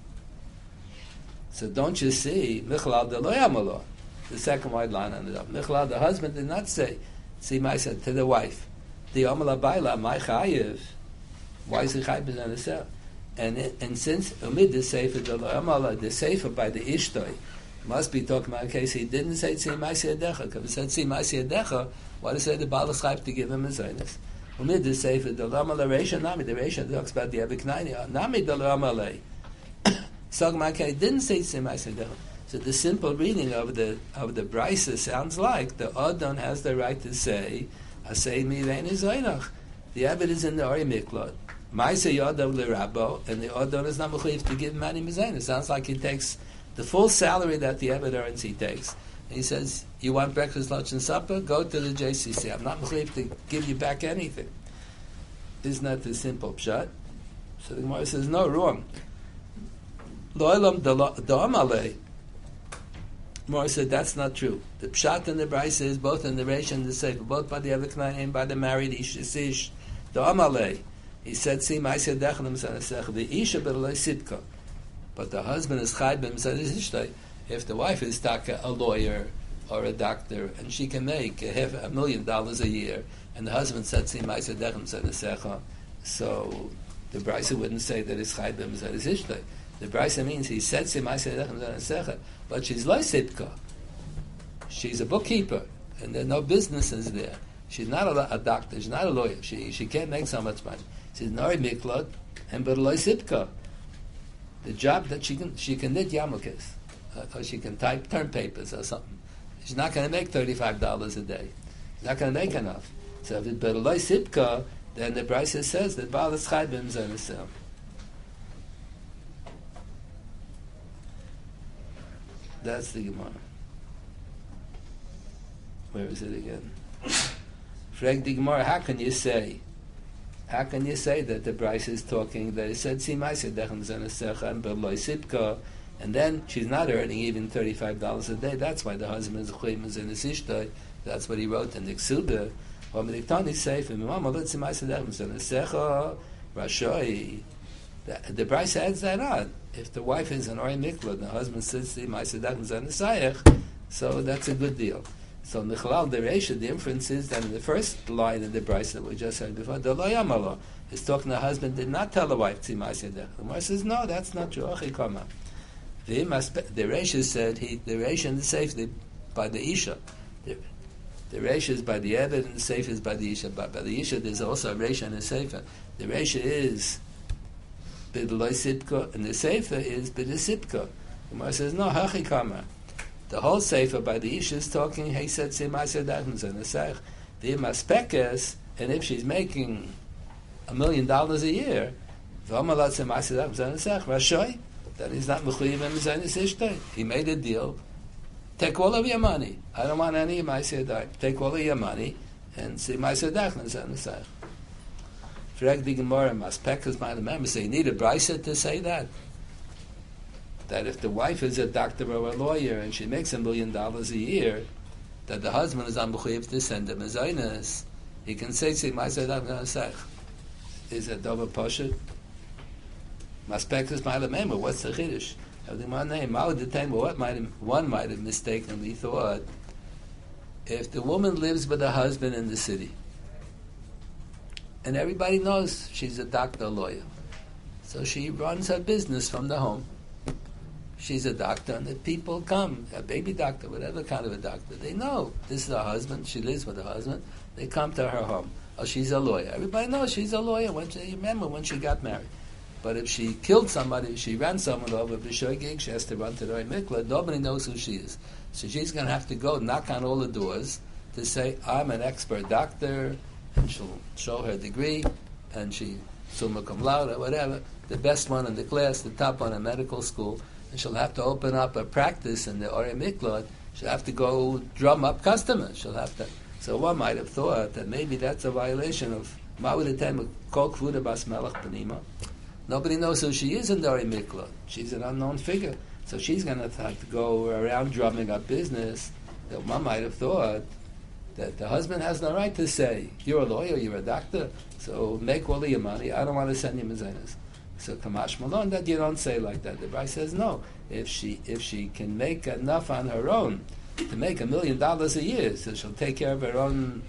So don't you see, Michlal de Lo Yamalo, the second white line on the top. Michlal, the husband did not say, see, I said, to the wife. The Amala Baila, my Chayiv, why is he Chayiv B'Zaneseh? And and since Umid the Sefer, the Amala, the Sefer by the Ishtoi, must be talking about a case he didn't say Tzim Ma'aseh Yadecha. Because he said Tzim Ma'aseh Yadecha, why does he say the Baal is Chayiv to give him a Zaynis? Umid the Sefer, the Amala Reisha, Nami, the Reisha talks about the Abiknaini, Nami the Amala. Sagmakei didn't say Tzim Ma'aseh Yadecha. So the simple reading of the of the Brisa sounds like the Adon has the right to say, Asay mi vein is oinach. The Eved is in the Ori Miklot. Ma'aseh Yadav l'Rabbo, and the Adon is not mechuyev to give money mizayin. It sounds like he takes the full salary that the Eved earns, he takes. And he says, you want breakfast, lunch, and supper? Go to the J C C. I'm not mechuyev to give you back anything. Isn't that the simple pshat? So the Gemara says, no, wrong. Lo'elam da'amalei. Gemara said that's not true. The pshat and the brisa is both in the Reish and the Sefer, both by the Eviknaini and by the married ish ish. The Amalei, he said, "See, my said dechem mizanesech the isha b'lei sitka," but the husband is chayv b'mizanesishtay. If the wife is taka a lawyer or a doctor and she can make a half a million dollars a year, and the husband said, "See, my said dechem mizanesech," so the brisa wouldn't say that it's chayv b'mizanesishtay. The brisa means he said, "See, my said dechem mizanesech," but she's lo sitka. She's a bookkeeper, and there are no businesses there. She's not a, a doctor. She's not a lawyer. She she can't make so much money. She's nori miklot and but lo sitka. The job that she can she can knit yarmulkes, uh, or she can type term papers or something. She's not going to make thirty five dollars a day. She's not going to make enough. So if it's but lo sitka, then the brisa says that Baal is chayv b'mizaneseh. That's the Gemara. Where is it again? Frag the Gemara, how can you say, how can you say that the Bryce is talking, that it said, see, my said, dechem zanesecha, and beloy sipka, and then she's not earning even thirty-five dollars a day. That's why the husband is a chayim zanesishtay. That's what he wrote in the Ksuba. Or Mediktani Sefer, Mama, let's see, my said, dechem zanesecha, Rashoi. The Bryce adds that on. If the wife is an Ori Mikla, and the husband says, see, my said, dechem zanesayach, so that's a good deal. So Michlal the Reisha, the inference is that in the first line of the Brisa that we just heard before, the Lo Yamalo is talking the husband did not tell the wife Tzimah Sedech. The Gemara says no, that's not true. Achikama. The the Reisha said he the Reisha and the Sefer by the Isha. The, the Reisha is by the Eved and the Sefer is by the Isha. But by the Isha there's also a Reisha and a Sefer. The Reisha is B'Loi Sipka and the Sefer is B'Loi Sipka. The Gemara says no, Achikama. The whole Sefer by the Isha is talking, he said, see, my said that, and the Imaspekes, and if she's making a million dollars a year, then he's not mechuyev in Zanis Ishtay. He made a deal. Take all of your money. I don't want any of my Sedah. Take all of your money and see my Sedah and Zanisach. Frag the Gemara, Maspekes, my members say, you need a brisa to say that. That if the wife is a doctor or a lawyer and she makes a million dollars a year, that the husband is on mechuyev to send him a zaynas, he can say, "See, my zaynas going to say." Is it double poshet? Maspekes ma'ala member. What's the chiddush? Having my name, what might one might have mistakenly thought, if the woman lives with her husband in the city, and everybody knows she's a doctor, lawyer. So she runs her business from the home. She's a doctor, and the people come, a baby doctor, whatever kind of a doctor. They know this is her husband. She lives with her husband. They come to her home. Oh, she's a lawyer. Everybody knows she's a lawyer. When she, remember when she got married. But if she killed somebody, if she ran someone over the shogig, she has to run to the mikla. Nobody knows who she is. So she's going to have to go knock on all the doors to say, I'm an expert doctor, and she'll show her degree, and she summa cum laude, or whatever, the best one in the class, the top one in medical school, and she'll have to open up a practice in the Orei Miklot. She'll have to go drum up customers. She'll have to. So one might have thought that maybe that's a violation of Ma'udetem Kol Kvuda Bas Melech Benima. Nobody knows who she is in the Orei Miklot. She's an unknown figure. So she's going to have to go around drumming up business. That one might have thought that the husband has no right to say, you're a lawyer, you're a doctor, so make all of your money. I don't want to send you mezainas. So Kamash Malon, that you don't say like that. The Bryce says no. If she if she can make enough on her own to make a million dollars a year, so she'll take care of her own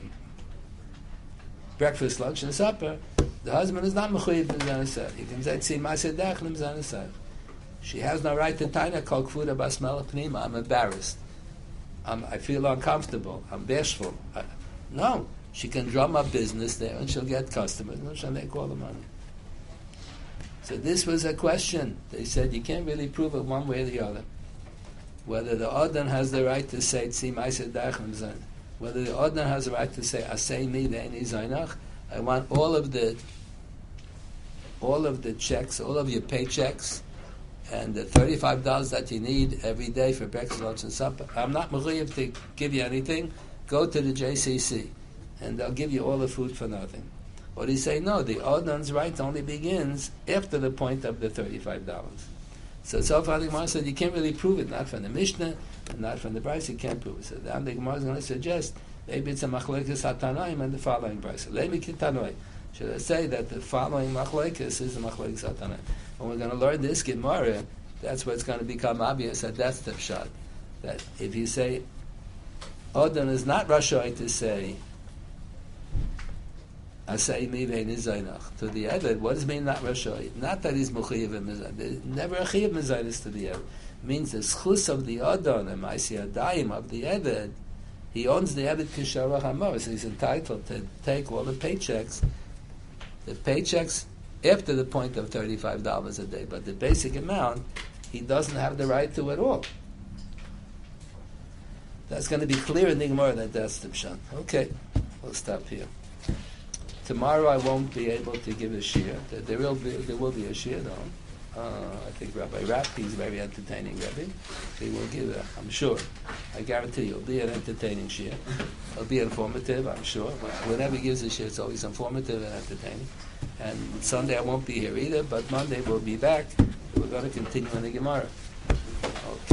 breakfast, lunch, and supper, the husband is not mechuyev mezainas. He can say, "Tzi ma'aseh dachlim mezainas." She has no right to taina kol kvuda bas melech pnima. I'm embarrassed. I'm, I feel uncomfortable. I'm bashful. I, no, she can drum up business there, and she'll get customers, and she'll make all the money. So this was a question. They said you can't really prove it one way or the other. Whether the Odin has the right to say Tzi ma'aseh dachlim zayin, whether the Odin has the right to say Asei mi ve'eni zaynach. I want all of the all of the checks, all of your paychecks, and the thirty-five dollars that you need every day for breakfast, lunch, and supper. I'm not mechuyev to give you anything. Go to the J C C, and they'll give you all the food for nothing. Or do you say, no, the Odin's right only begins after the point of the thirty-five dollars. So so far the Gemara said you can't really prove it, not from the Mishnah, and not from the Bryce, you can't prove it. So then the Gemara is going to suggest, maybe it's a machlekes hatanoim and the following Bryce. Leimi kitanoi. Should I say that the following machlekes is the machlekes hatanoim? When we're going to learn this Gemara, that's what's going to become obvious that that's the pshat. That if you say, Odin is not Rashoi to say, Asei mi ve'eni zaynach. To the Eved, what does it mean not Rashoi? Not that he's Mechuyev and Mezaynis. There's never a Chiyev Mezaynis to the Eved. It means the schus of the Odin, and Maisi Adayim of the Eved, he owns the Eved Kisharach HaMor, so he's entitled to take all the paychecks, the paychecks after the point of thirty-five dollars a day, but the basic amount, he doesn't have the right to at all. That's going to be clear in the Gemara that that's the pshat. Okay, we'll stop here. Tomorrow I won't be able to give a shiur. There, there will be there will be a shiur though. Uh, I think Rabbi Rapp, he's a very entertaining Rebbe. He will give it, I'm sure. I guarantee you, it'll be an entertaining shiur. It'll be informative, I'm sure. Whenever he gives a shiur, it's always informative and entertaining. And Sunday I won't be here either, but Monday we'll be back. We're going to continue in the Gemara.